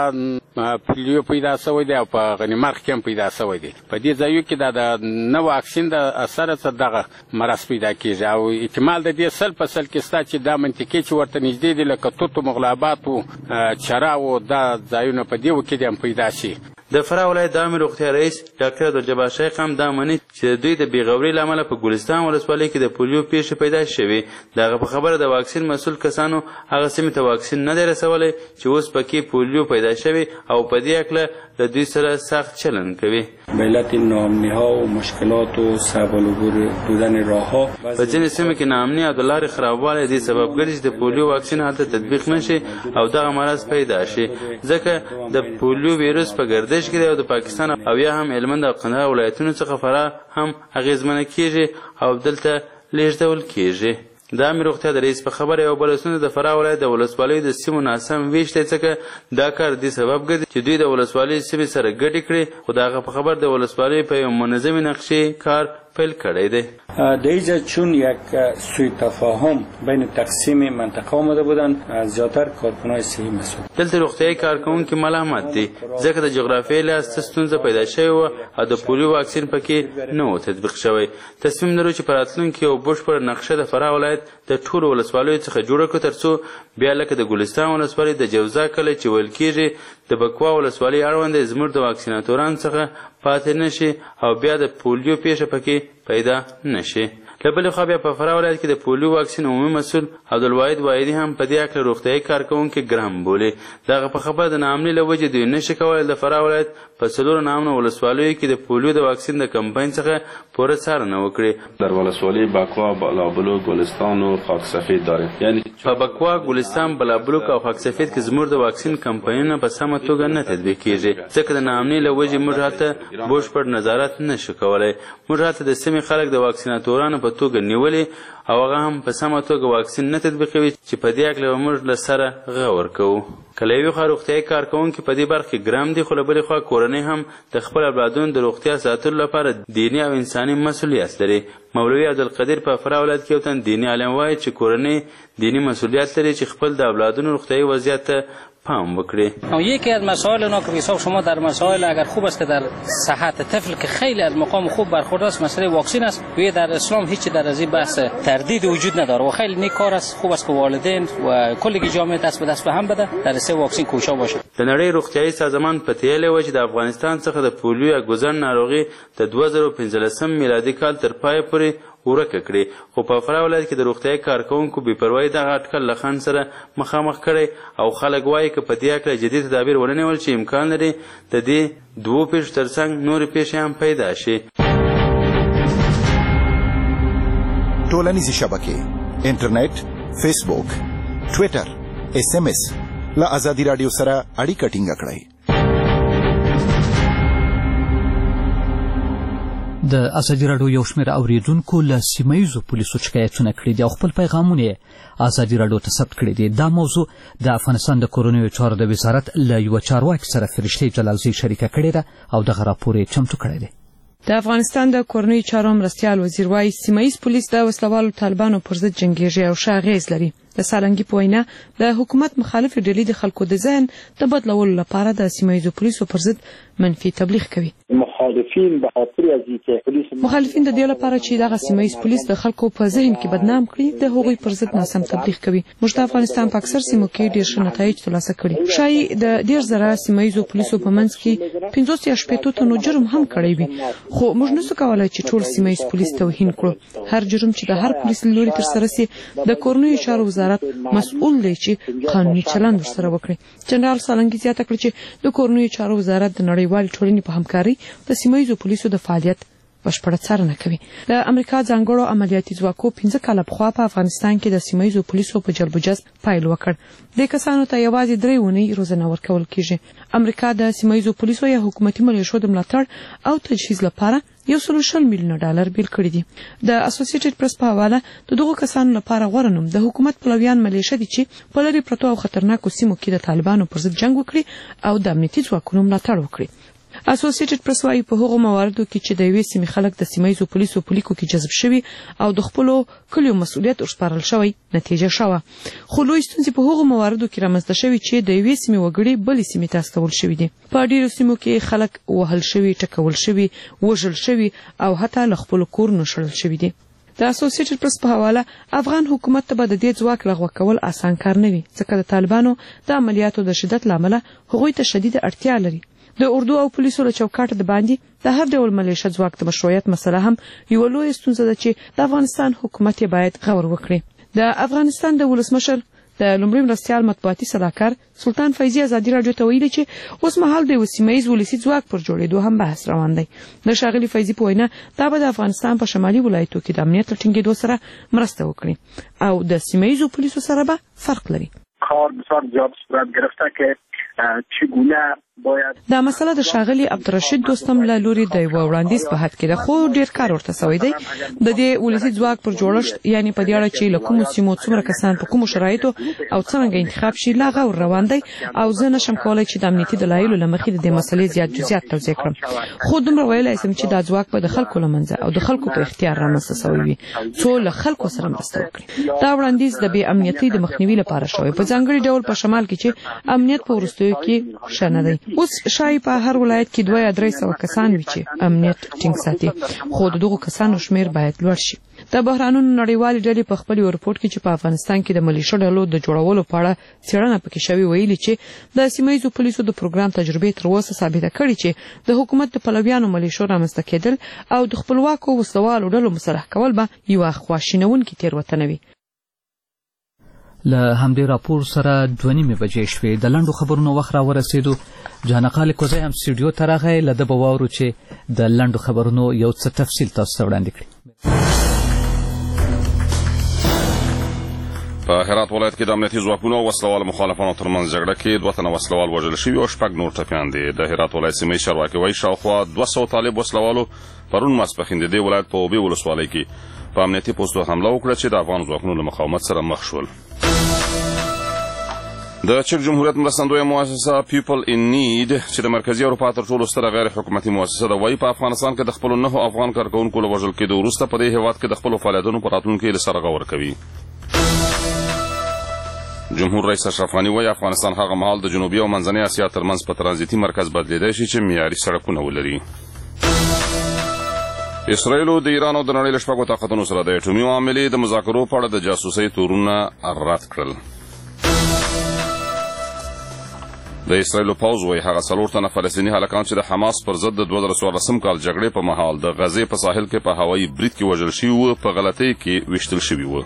دغه پولیو پیدا شوی دی او په غنیمرغ کې هم پیدا شوی دی. په دې ځایو کې د نه واکسین د اثر څخه دغه مرض پیدا کیږي او احتمال د دې سل په سل کې شته چې دا منطقې چې ورته نږدې دي لکه توت و مغلابات و چراو دا ځایونه په دې کې هم پیدا شي. د فراه ولایت د عامې روغتیا رئیس ډاکټر عبدالجبار شیخ هم دا مني چې د دوی د بېغورۍ له امله په ګلستان ولسوالۍ کې د پولیو پیښې پیدا شوې. د هغه په خبره د واکسین مسؤل کسانو هغه سیمې ته واکسین نه دی رسولی چې اوس پکې پولیو پیدا شوی او په دې هکله له دوی سره سخت چلند کوي. به علت ناامنی‌ها و مشکلات و صعب العبور بودن راه‌ها په ځینې سیمو کې ناامني او د لارې خرابوالی دې سبب ګرځي چې د پولیو واکسین هلته تطبیق نه شي او دغه مرض پیدا شي، ځکه د پولیو ویروس په ګردش کې دی او د پاکستان او یا هم هلمند او قندهار ولایتونو څخه فراه هم اغېزمنه کیږي او دلته لیږدول کیږي. د عامې روغتیا د رئیس په خبره یو بله ستونزه د فراه ولایت د ولسوالیو د سیمو ناسم ویش دی، ځکه دا کار دې سبب ګرځي چې دوی د ولسوالۍ سیمې سره ګډې کړي، خو د هغه په خبر د ولسوالۍ په یو منظمې نقشې کار پیل کړی دی. در اینجا چون یک سوء تفاهم بین تقسیم منطقه آمده بودن زیاتر کارکنان صحی مسئول. دلته روغتیايي کارکونکي ملامت دي ځکه د جغرافیې له ستونزه پیدا شوې وه او د پولیو واکسین پکې نه و تطبیق شوی. تصمیم لرو چې په راتلونکي یو بشپړه نقشه د فراه ولایت د ټولو ولسوالیو څخه جوړه کړو ترڅو بیا لکه د ګلستان ولسوالۍ د جوزا کلی چې ویل کېږي د بکوا ولسوالۍ اړوند زموږ د واکسیناتورانو څخه پاتې نشي او بیا د پولیو پیښه پکې پیدا نشي. له بلې خوا بیا په فراه ولایت کې د پولیو واکسین عمومي مسؤل عبدالواحد واحدي هم په دې هکله روغتیايي کارکوونکي ګرم بولي. د هغه په خبره د ناامنۍ له وجې دوی نشي کولی د فراه ولایت په څلورو ناامنو ولسوالیو کې د پولیو د واکسین د کمپاین څخه پوره څارنه وکړي. در ولسوالی بکوا، بلابلو، گلستان و خاک سفید داریم. یعنی په بکوا، گلستان، بلابلو او خاک سفید کې زموږ د واکسین کمپاینونه په سمه توګه نه تطبیق کیږي ځکه د ناامنۍ له وجې موږ هلته بشپړ نظارت نشو کولی. موږ هلته د سیمې خلک د واکسیناتورانو په توګه نیولي او هغه هم په سمه توګه واکسین نه تطبیقوي چې په دې هکله به موږ له سره غور کوو. که له یوې خوا روغتیايي کارکوونکي په دې برخه کې ګرم دي خو له بلې خوا کورنۍ هم د خپل اولادونو د روغتیا ساتلو لپاره دیني او انساني مسؤلیت لري. مولوي عبدالقدیر په فراه ولایت کې یو تن دیني عالم وایي چې کورنۍ دینی مسئولیت لري چې خپل د اولادونو روغتیايي وضعیت ته پام وکړي. یکی از مسائل اونا که حساب شما در مسائل اگر خوب است که در صحت طفل که خیلی از مقام خوب برخورد است مسئله واکسین است و در اسلام هیچ در از این بحث تردید وجود نداره و خیلی نیک کار است. خوب است که والدین و کل جامعه دست به دست به هم بده در سه واکسین کوشا باشه. د نړۍ روغتیايي سازمان په تیلې و چې د افغانستان څخه د پولیو یا ګوزن ناروغي د دوه زره پنځلسم میلادي کال تر پایه پورې ورکه کړي خو په فراه ولایت کې د روغتیايي کارکوونکو بې پروایي دغه اټکل له خنډ سره مخامخ کړی او خلک وایي که په دې هکله جدي تدابیر ونه نیول چې امکان لري د دې دوو پیښو ترڅنګ نورې پیښې هم پیدا شي. ټولنیزې شبکې انټرنیټ، فیسبوک، ټویټر، اس ام اس له ازادي راډیو سره اړیکه ټینګه کړئ. د ازادي راډیو یو شمېر اوریدونکو له سیمه ییزو پولیسو شکایتونه کړي دي او خپل پیغامونه یې ازادي راډیو ته ثبت کړي دي. دا موضوع د افغانستان د کورنیو چارو د وزارت له یوه چارواکي سره فرشتې جلالزي شریکه کړې ده او دغه راپور یې چمتو کړی دی. د افغانستان د کورنیو چارو مرستیال وزیر وایي سیمه ییز پولیس د وسلوالو طالبانو پر ضد جنګیږي او ښه اغېز لري. د سالنګي په وینا د حکومت مخالفې ډلې د خلکو د ذهن د بدلولو لپاره د سیمه ییزو پولیسو پر ضد منفي تبلیغ کوي. مخالفین به خاطر از اینکه پولیس مخالفین د دې لپاره چې دغه سیمه ییز پولیس د خلکو په ذهن کې بدنام کړي د هغوی پر ضد ناسم تبلیغ کوي. موږ د افغانستان په اکثر سیمو کې ډېر ښه نتایج ترلاسه کړي. شایي د ډېر زره سیمه ییزو پولیسو په منځ کې پنځوس یا شپېتو تنو جرم هم کړی وي خو موږ نسو کولی چې ټول سیمه ییز پولیس توهین کړو. هر جرم چې د هر پولیس له لوري ترسره سي د کورنیو چارو وزارت مسؤل دی چې قانوني چلند ورسره وکړي. جنرال سالنګي زیاته کړه چې د کورنیو چارو وزارت د نړیوالې ټولنې په همکارۍ د سیمه ییزو پولیسو د فعالیت بشپړه څارنه کوي. د امریکا ځانګړو عملیاتي ځواکو پنځه کاله پخوا په افغانستان کې د سیمه ییزو پولیسو په جلب و جذب پیل وکړ. دې کسانو ته یوازې درې اونۍ روزنه ورکول کیږي. امریکا د سیمه ییزو پولیسو یا حکومتي ملیشو د ملاتړ او تجهیز لپاره یو سل شل میلیونه ډالر بیل کړي دي. د اسوسییټډ پریس په حواله د دغو کسانو لپاره غوره نوم د حکومت پلویان ملیشه دي چې په لرې پرتو او خطرناکو سیمو کې د طالبانو پر ضد جنګ وکړي او د امنیتي ځواکونو ملاتړ وکړي. اسوسییټډ پریس وايي په هغو مواردو کې چې د یوې سیمې خلک د سیمه ییزو پولیسو په لیکو کې جذب شوي او د خپلو کلیو مسؤلیت ورسپارل شوی نتیجه شوه. خو لوی ستونزې په هغو مواردو کې رامنځته شوي چې د یوې سیمې وګړي بلې سیمې ته استول شوي دي. په ډېرو سیمو کې خلک وهل شوي، ټکول شوي، وژل شوي او حتی له خپلو کورونو شړل شوي دي. د اسوسییټډ پریس په حواله افغان حکومت ته به د دې ځواک لغوه کول آسان کار نه وي ځکه د طالبانو د عملیاتو د شدت له امله هغوی ته شدیده اړتیا لري. د اردو او پولیسو له چوکاټه د باندې د هر ډول ملیشه ځواک د مشروعیت مسله هم یوه لویه ستونزه ده چې د افغانستان حکومت یې باید غور وکړي. د افغانستان د ولسمشر د لومړي مرستیال مطبوعاتي سلاکار سلطان فیضي ازادي راډیو ته ویلي چې اوس مهال د یو سیمه ییز ولسي ځواک پر جوړېدو هم بحث روان دی. د ښاغلي فیضي په وینا دا به د افغانستان په شمالي ولایتو کې د امنیت له ټینګېدو سره مرسته وکړي او د سیمه ییزو پولیسو سره به فرق لري. کار بسیار زیاد صورت گرفته که چگونه باید دا مسله د شاغلي عبدالرشید دوستم له لوري د یو وړاندیز په حد کې د خو ډیر کار ورته سوی دی د دې ولسی ځواک پر جوړښت یعنی په دې اړه چې له کوم سیمو څومره کسان په کوم شرایطو او څنګه انتخاب شي لا غو روان دی او زه نشم کولای چې د امنیتي دلایلو لمخې د دې مسلې زیات جزئیات توضیح کړم خو دومره ویلای شم چې دا ځواک په د خلکو لمنځه او د خلکو په اختیار رامنځته شوی وي څو له خلکو سره مرسته وکړي دا وړاندیز د بې امنیتي د مخنیوي لپاره شوی په ځانګړي ډول په شمال کې چې امنیت په وروستیو کې شنه دی اوس شای په هر ولایت کې دوه یا درې سوه کسان وي چې امنیت ټینګ ساتي خو د دغو کسانو شمیر باید لوړ شي د بحرانونو نړیوالې ډلې په خپل رپورټ کې چې په افغانستان کې د ملیشو ډلو د جوړولو په اړه څېړنه پکې شوې ویلي چې د سیمهییزو پولیسو د پروګرام تجربې تر اوسه ثابته کړې چې د حکومت د پلویانو ملیشو رامنځته کېدل او د خپلواکو وسلوالو ډلو مسلح کول به یوه خواشینونکې تېروتنه وي. له همدې راپور سره دوه نیمې بجې شوې د لنډو خبرونو وخت را ورسېدو. جانقال کوزی هم سټوډیو ته راغی له ده به واورو چې د لنډو خبرونو یو څه تفصیل تاسو ته وړاندې کړي. په هرات ولایت کې د امنیتي ځواکونو او وسلوال مخالفانو ترمنځ جګړه کې دوه تنه وسلوال وژل شوي او شپږ نور ټپیان دي. د هرات ولایت سیمه چارواکي وایي شاوخوا دوه سوه طالب وسلوالو پرون ماسپښین د دې ولایت په اوبې ولسوالۍ کې په امنیتي پوستو حمله وکړه چې د افغان ځواکونو له مقاومت سره مخ شول. د چک جمهوریت مرستندویه مؤسسه پیپل ان نیډ چې د مرکزي اروپا تر ټولو ستره غیر حکومتي مؤسسه ده وایي په افغانستان کې د خپلو نهو افغان کارکوونکو له وژل کېدو وروسته په دې هېواد کې د خپلو فعالیتونو په راتلونکي هیلې سره غور کوي. جمهور رئیس اشرف غني وایي افغانستان هغه مهال د جنوبي او منځنۍ اسیا ترمنځ په ترانزیتي مرکز بدلیدای شي چې معیاري سړکونه ولري. اسرائیلو د ایران او د نړۍ له شپږو طاقتونو سره د اټومي معاملې د مذاکرو په اړه د جاسوسۍ تورونه رد کړل. د اسرائیلو پوځ وایي هغه څلور تنه فلسطیني هلکان چې د حماس پر ضد د دوه زره څوارلسم کال جګړې په مهال د غزې په ساحل کې په هوایي برید کې وژل شوي وو په غلطۍ کې ویشتل شوي وو.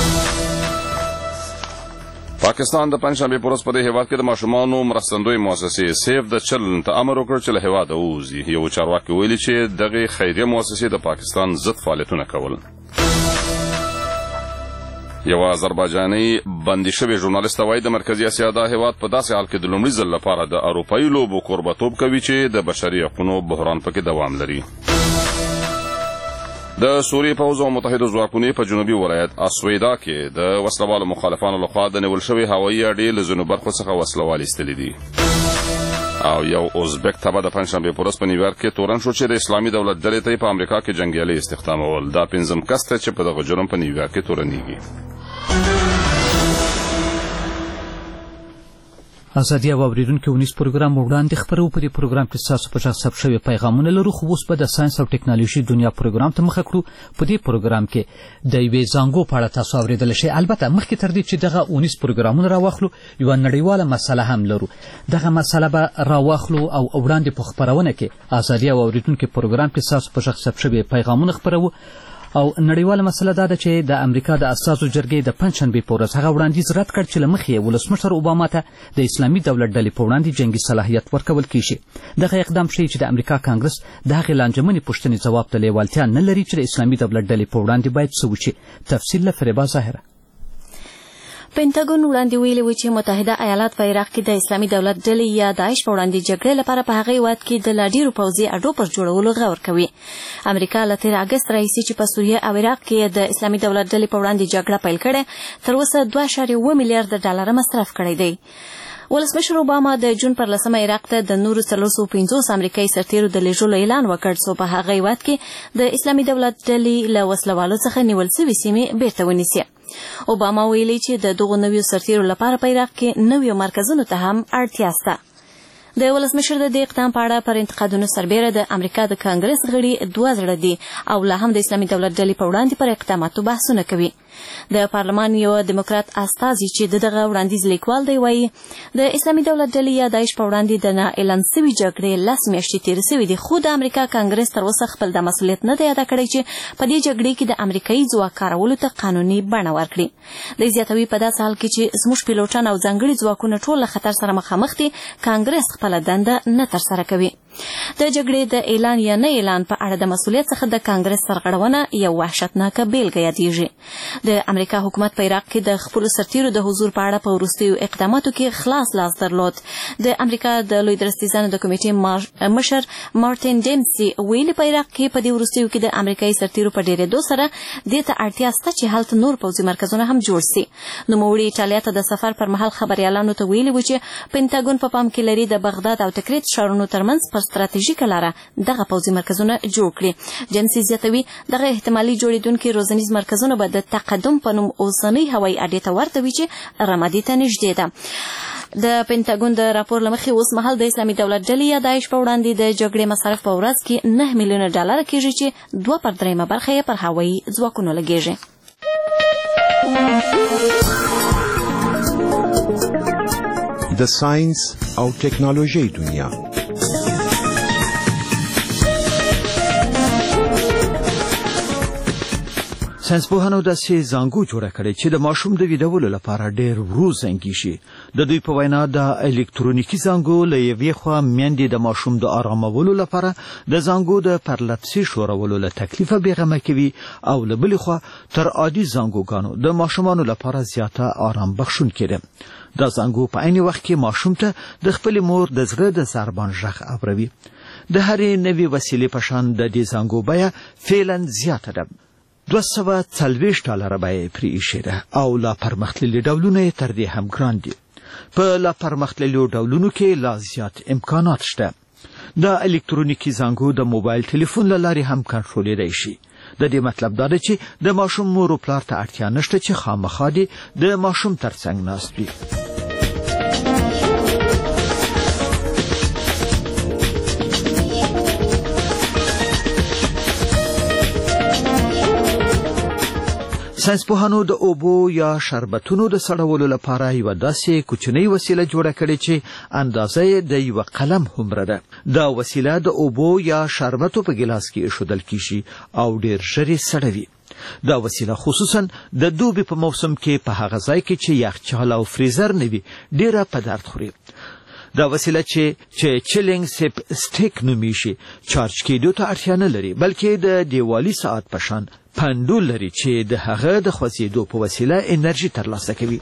پاکستان د پنجشنبې په ورځ په دې هېواد کې د ماشومانو مرستندوی مؤسسې سیف د چلډرن ته امر وکړ چې له هېواده ووځي. یو چارواکي ویلي چې دغې خیریه مؤسسې د پاکستان ضد فعالیتونه کول. یو آذربایجاني بندي شوی ژورنالیست وایي د مرکزي اسیا دا هېواد په داسې حال کې د لومړي ځل لپاره د اروپایي لوبو کوربهتوب کوي چې د بشري حقونو بحران پکې دوام لري. د سوریې پوځ او متحدو ځواکونو په جنوبي ولایت اسویدا کې د وسلوالو مخالفانو لخوا د نیول شوې هوایي اډې له ځینو برخو څخه وسلوال ایستلي دي. او یو ازبک تبه د پنجشنبې په ورځ په نیویارک کې تورن شو چې د اسلامي دولت ډلې ته په امریکا کې جنګیالي استخدامول. دا پنځم کس دی چې په دغه جرم په نیویارک کې تورنېږي. ازادي او اوریدونکو ونیس پروګرام وړاندې خبرو په دې پروګرام کې تاسو په ځای ثبت شوی پیغامونه لرو خو اوس به د ساينس او ټکنالوژي دنیا پروګرام ته مخه کړو. په دې پروګرام کې د یوې زانګو په اړه تاسو اوریدل شئ. البته مخکې تر دې چې دغه ونیس پروګرامونه راواخلو یوه نړیواله مسله هم لرو. دغه مسله به راواخلو او وړاندې په خپرونه کې ازادي او اوریدونکو پروګرام کې تاسو په ځای ثبت شوی پیغامونه خبرو. او نړیواله مسله دا ده چې د امریکا د اساسو جرګې د پنجشنبې په ورځ هغه وړاندیز رد کړ چې له مخې ولسمشر اوباما ته د اسلامي دولت ډلې په وړاندې جنګي صلاحیت ورکول کیږي. دغه اقدام ښیي چې د امریکا کانګرس د هغې لانجمنې پوښتنې ځواب ته لیوالتیا نه لري چې د اسلامي دولت ډلې په وړاندې باید څه وشي. تفصیل له فریبا ظاهره. پینټاګون وړاندې ویلي و چې متحده ایالات په عراق کې د اسلامي دولت ډلې یا داعش په وړاندې جګړې لپاره په هغه هېواد کې د لا ډېرو پوځي اډو پر جوړولو غور کوي. امریکا له تېر اګست راهیسې چې په سوریه او عراق کې د اسلامي دولت ډلې په وړاندې جګړه پیل کړې تر اوسه دوه اعشاریه اووه میلیارده ډالره مصرف کړی دی. ولسمشر اوباما د جون پر لسمه عراق ته د نورو څلور سوه پنځوس امریکایي سرتیرو د لېږلو اعلان وکړ څو په هغه هېواد کې د اسلامي دولت ډلې له وسلوالو څخه نیول سوي سیمې بیرته ونیسي. اوباما ویلي چې د دغو نویو سرتیرو لپاره په عراق کې نویو مرکزونو ته هم اړتیا شته. د ولسمشر د دې اقدام په اړه پر انتقادونو سربیره د امریکا د کانګرس غړي دوه زړه دي او لا هم د اسلامي دولت ډلې په وړاندې پر اقداماتو بحثونه کوي. د پارلمان یو دیموکرات استازي چې دغه وړاندیز لیکوال دی وایي د اسلامي دولت ډلې یا داعش په وړاندې د نه اعلان سوي جګړې لس میاشتې تېرې سوي دي خو د امریکا کانګرس تر اوسه خپل د مسؤلیت نه دی ادا کړی چې په دې جګړې کې د امریکایي ځواک کارولو ته قانوني بڼه ورکړي. دی زیاتوي په داسې حال کې چې زموږ پیلوټان او ځانګړي ځواکونه ټول له خطر سره مخامخ دي کانګرس خپله دنده نه ترسره کوي. د جګړې د اعلان یا نه اعلان په اړه د مسؤلیت څخه د کانګرس سرغړونه یو وحشتناکه بیلګه یادېږي. د امریکا حکومت په عراق کې د خپلو سرتیرو د حضور په اړه په وروستیو اقداماتو کې خلاص لاس درلود. د امریکا د لوی درستیزانو د کمیټې مشر مارټین ډیمسي ویلي په عراق کې په دې وروستیو کې د امریکایي سرتیرو په ډېرېدو سره دې ته اړتیا شته چې هلته نور پوځي مرکزونه هم جوړ سي. نوموړي ایټالیا ته د سفر پر مهال خبریالانو ته ویلي و چې پینټاګون په پام کې لري د بغداد او تکریت ښارونو ترمنځ پر ستراتیژیکه لاره دغه پوځي مرکزونه جوړ کړي. جیمسي زیاتوي دغه احتمالي جوړېدونکي روزنیز مرکزونه به د تقدم په نوم اوسنۍ هوایي اډې ته ورته وي چې رمادي ته نږدې ده. د پینټاګون د راپور له مخې اوس مهال د اسلامي دولت ډلې یا داعش په وړاندې د جګړې مصارف په ورځ کې نه میلیونه ډالر کېږي چې دوه پر درېیمه برخه یې پر هوایي ځواکونو لګېږي. د ساينس او ټکنالوژي دنیا. ساينسپوهانو داسې زنګو جوړه کړې چې د ماشوم د ویډیولو لپاره ډېر ورو زنګي شي. د دوی په وینا د الکترونیکي زنګو له یوې خوا میندې د ماشوم د آرامولو لپاره د زنګو د پرلپسې شورولو له تکلیفه بېغمه کوي او له بلې خوا تر عادي زنګوګانو د ماشومانو لپاره زیاته آرام بخښونکې ده. دا زنګو په عین وخت کې ماشوم ته د خپلې مور د زړه د ضربان غږ اوروي. د هرې نوې وسیلې په شان د دې زنګو بیه فعلا زیاته ده. دوه سوه څلوېښت ډالره بیه یې پرې ایښې ده او لا پرمختللي ډولونه یې تر دې هم ګران دي. په لا پرمختللو ډولونو کې لا زیات امکانات شته. د الکترونیکي زنګو د موبایل ټلیفون له لارې هم کنټرولېدای شي. د دې مطلب دا ده چې د ماشوم مور او پلار ته اړتیا نشته چې خامخا دې د ماشوم ترڅنګ ناست وي. ساينسپوهانو د اوبو یا شربتونو د سړولو لپاره یو داسې کوچنۍ وسیله جوړه کړې چې اندازه یې د یو قلم هومره ده. دا وسیله د اوبو یا شربتو په ګیلاس کې ایښودل کیږي او ډېر ژر یې سړوي. دا وسیله خصوصا د دوبي په موسم کې په هغه ځای کې چې یخچال او فریزر نه وي ډېره په درد خوري. دا وسیله چې چې چیلینګ سیپ سټیک نومیږي چارج کېدو ته اړتیا نه لري بلکې د دیوالي ساعت په شان پندول لري چې د هغه د خوځېدو په وسیله انرژي ترلاسه کوي.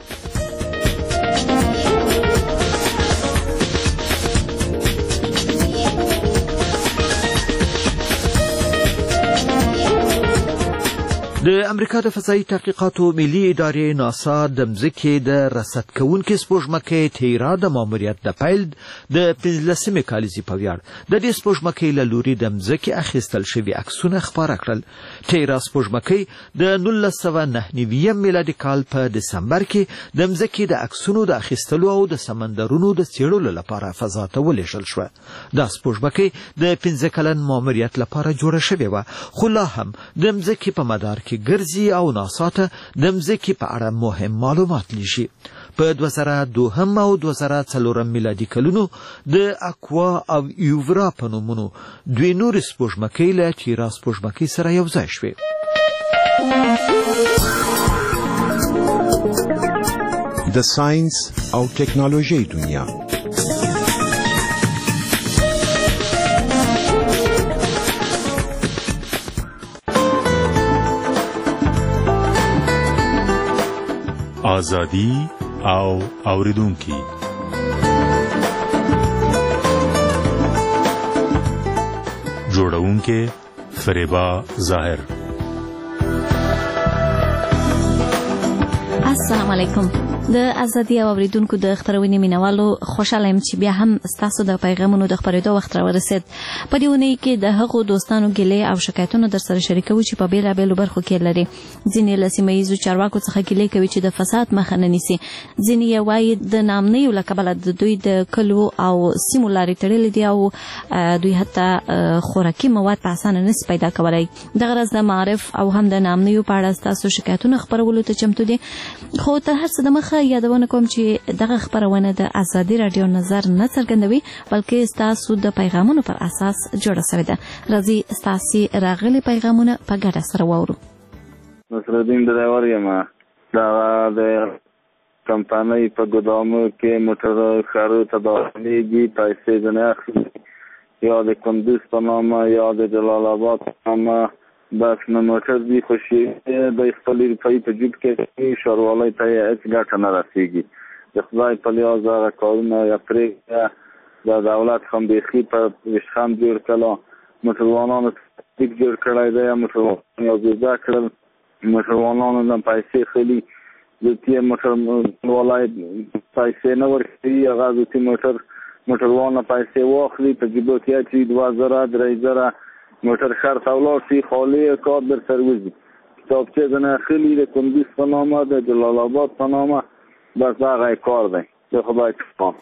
د امریکا د فضایي تحقیقاتو ملي ادارې ناسا د مځکې د رصد کوونکې سپوږمکۍ تیرا د ماموریت د پیل د پنځلسمې کالیزې په ویاړ د دې سپوږمکۍ له لوري د مځکې اخیستل شوي عکسونه خپاره کړل. تیرا سپوږمکۍ د نولس سوه نهه نوي میلادي کال په دسمبر کې د مځکې د عکسونو د اخیستلو او د سمندرونو د څېړلو لپاره فضا ته ولېږل شوه. دا سپوږمکۍ د پنځه کلن ماموریت لپاره جوړه شوې وه خو لا هم د مځکې په مدار کې ګرځي او ناسا ته د مځکې په اړه مهم معلومات لیږي. په دوه زره دوهم او دوه زره څلورم میلادي کلونو د اکوا او یوورا په نومونو دوی نورې سپوږمکۍ له تیرا سپوږمکۍ سره یو ځای شوې. د ساينس او ټکنالوژي دنیا. آزادی او اوریدونکي. جوړونکي فریبا ظاهر. السلام علیکم. د ازادي او اوریدونکو د خبرونې مینوالو خوشاله یم چې بیا هم ستاسو د پیغامونو د خبرېدو وخت راورسید. په دې اونۍ کې د هغو دوستانو ګیلې او شکایتونه در سره شریکوو چې په بېلابېلو برخو کې لري. ځینې له سیمه ییزو چارواکو څخه ګیلې کوي چې د فساد مخه نه نیسي. ځینې یې وایي د ناامنیو له کبله د دوی د کلو او سیمو لارې تړلې دي او دوی حتی خوراکي مواد په اسانه نشي پیدا کولی. دغه راز د معارف او هم د ناامنیو په اړه ستاسو شکایتونه خپرولو ته چمتو دي. خو تر هر څه دمخه یادونه کوم چې دغه خبرونه د ازادي رادیو نظر نه څرګندوي بلکې ستاسو د پیغامونو پر اساس جوړه شوې ده. راځي ستاسو راغلي پیغامونه په ګډه سره واورو. نصرالدین ډرایور یم. دا د کمپنۍ په ګدامو کې موټر ښارو ته داخلېږي، پیسې ځنې اخلي یا د کندوز په نامه یا د جلال آباد په نامه بس نه موټر دی خوشي د خپل روپۍ په جیب کې ښاروالۍ ته یې هېڅ ګټه نه رسېږي. د خدای په لیاز هغه کارونه یا پرېږده د دولت هم بیخي په ویشخند جوړ کړه، موټروانانو تطبیق جوړ کړی دی، موټروانان یو ځای کړل، موټروانانو نه پیسې خلي د تې موټر والای پیسې نه ورکوي، هغه د تې موټر موټروانه پیسې واخلي په جیبو کې اچوي، دوه زره درې زره موټر خرڅ او لاړ شي، خالي کار در سر وځي. کتابچې ځنه اخلي د کندوز په نامه د جلال آباد په نامه، بس هغه کار دی. د خدای په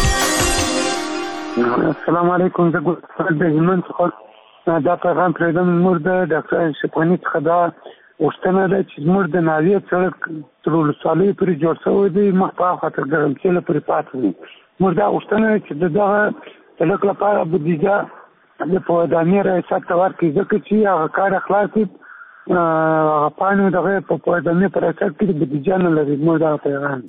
السلام علیکم. زه ګل د هلمند څخه دا پیغام پرېږدم. زموږ د ډاکټر اشرف غني څخه دا غوښتنه ده چې زموږ د ناوې سړک تر ولسوالۍ پورې جوړ شوی دی، مخ په هاخوا تر ګرمسېله پورې پاتې دی. زموږ دا غوښتنه ده چې د دغه سړک لپاره بودیجه د پوهدامي ریاست ته ورکړي، ځکه چې هغه کار خلاص شي، هغه پاڼې دغه په پوهدامي په ریاست کې بودیجه نه لري. زموږ دغه پیغام.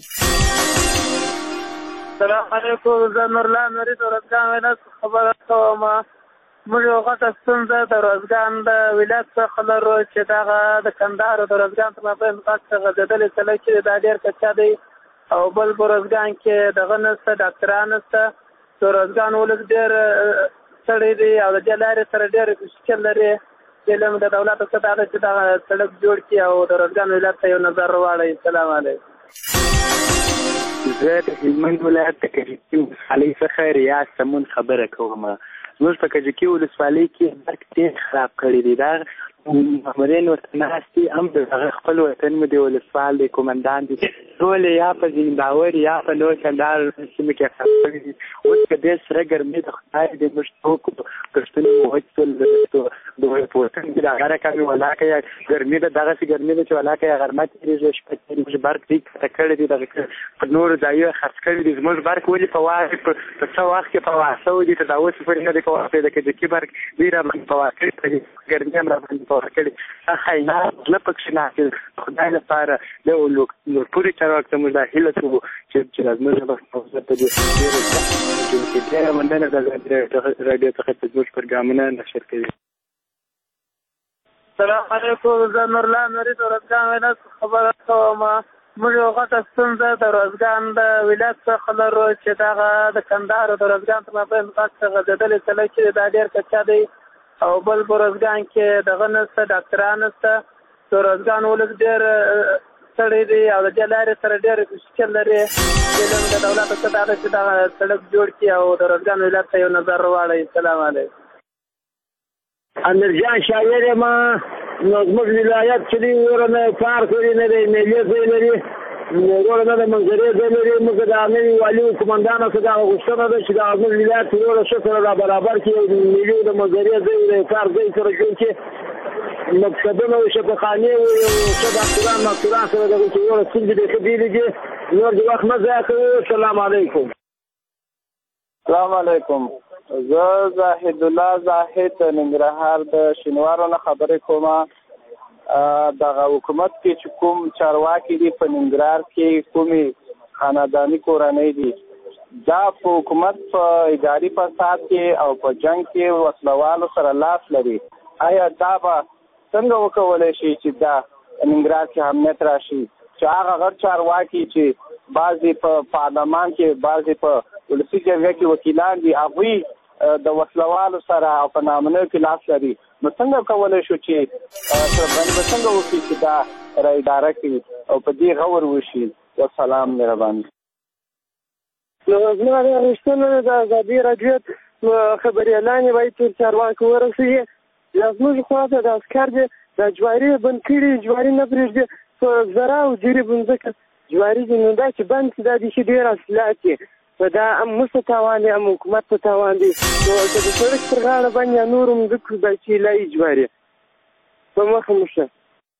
السلام علیکم. زه نورلا نوري د ورځګان ولایت خبره کوم. موږ یو غټه ستونزه د ورځګان د ولایت څخه لرو چې دغه د کندهار د ورځګان په مابین څخه غځېدلې سړک چې دا ډېر کچا دی، او بل په ورځګان کې دغه نشته، ډاکټران نشته. د ورځګان ولس ډېر سړی دی او د دې لارې سره ډېر مشکل لري. علم د دولت څخه دا چې دا سړک جوړ کړي او د ورځګان ولایت ته یو نظر واړوي. السلام علیکم. زه د هلمند ولایت د کجکي ولسوالۍ څخه ریاض سمون خبره کوم. زموږ په کجکي ولسوالۍ کې برق ډېر خراب کړی دی. دا مامورین ورته ناست دي، هم د هغه خپل وطن مو د ولسوال دی، کومندان دي، ټول یا په زمینداور یا په نور کندهار سیمه کې خراب کړي دي. اوس که ډېر سره ګرمي د خدای د موږ ټوکو کښتونه مو وچول د په وطن کې د هغه رقمې ولاکه یا ګرمي ده، دغسې ګرمي ده چې ولاکه یا غرمه تېرېږي، شپه تېرېږي. برق دې کښته کړی دی، دغه په نورو ځایو خرڅ کړي دي. زموږ برق ولې په واقع په څه وخت کې په واسه دي، تر دا اوس پورې نه دی په واقع. د کجکي برق دوی راباندې په واقع کړي، ګرمي هم راباندې کړي. خیانت نه پکښې نه خدای لپاره د لوړپوړي چارواکو ته موږ دا هیله کوو چې زموږ په ته ډېره مننه د راډیو څخه چې زموږ پروګرامونه نشر کوي. السلام علیکم. زه نورلا نوري د ورځګان ولایت خبره کوم. موږ یو غټه ستونزه د ورځګان د ولایت څخه لرو چې دغه د کندهار د ورځګان په مابین څخه غځېدلې سړک چې دا ډېر کچا دی، او بل په ورځګان کې دغه نشته، ډاکټران نشته. د ورځګان ولس ډېر سړی دی او د دې لارې سره ډېر مشکل لري. علم د دولت څخه دا چې دا سړک جوړ کړي او د ورځګان ولایت ته یو نظر واړوي. السلام علیکم. امیرجان شاعر یم. نو زموږ ولایت چې دی ورنه پارک لري، نه دی ملي ځای لري، ورنه د منظرې ځای لري. موږ د امنیتي والي قومندانو څخه دا غوښتنه ده چې د زموږ ولایت ورو ښه سره را برابر کړي، ملي د منظرې ځای د کار ځای سره جوړ کړي، مکتبونه او شفاخانې او ښه ډاکټران مکتبان سره دغه چې ورو څنګه دې ښه بیلې دي. نور د وخت نه ضایع کوو. السلام علیکم. السلام علیکم. زه زاهد الله زاهد ننګرهار د شینوارو نه خبرې کوم. دغه حکومت کې چې کوم چارواکي دي په ننګرهار کې کومې خانداني کورنۍ دي، دا په حکومت په اداري فساد کې او په جنګ کې وسلوالو سره لاس لري. آیا دا به څنګه وکولی شي چې دا ننګرهار کې امنیت راشي، چې هغه غټ چارواکي چې بعضې په پارلمان کې بعضې په ولسي جرګه کې وکیلان دي، هغوی د وسلوالو سره او په نامنو کې لاس لري، نو څنګه کولی شو چې اشرف غني به څنګه وکړي چې دا را اداره کړي او په دې غور وشي؟ والسلام مهرباني. نو زما د غوښتنه د ازادي راډیو خبري اعلان باید تر چارواکو ورسېږي. زموږ خواته د عسکر دي د جواري بند کړي، جواري نه پرېږدي، په زرا او جریب ځمکه جواري دي، نو دا چې بند شي دا د شي ډېر اصلاحات دي، دا هم موږ ته تاوان دی، هم حکومت ته تاوان دی. نو که د سړک پر غاړه باندې یا نورو مځکو دا چې لایي جواري په مخه مو شه.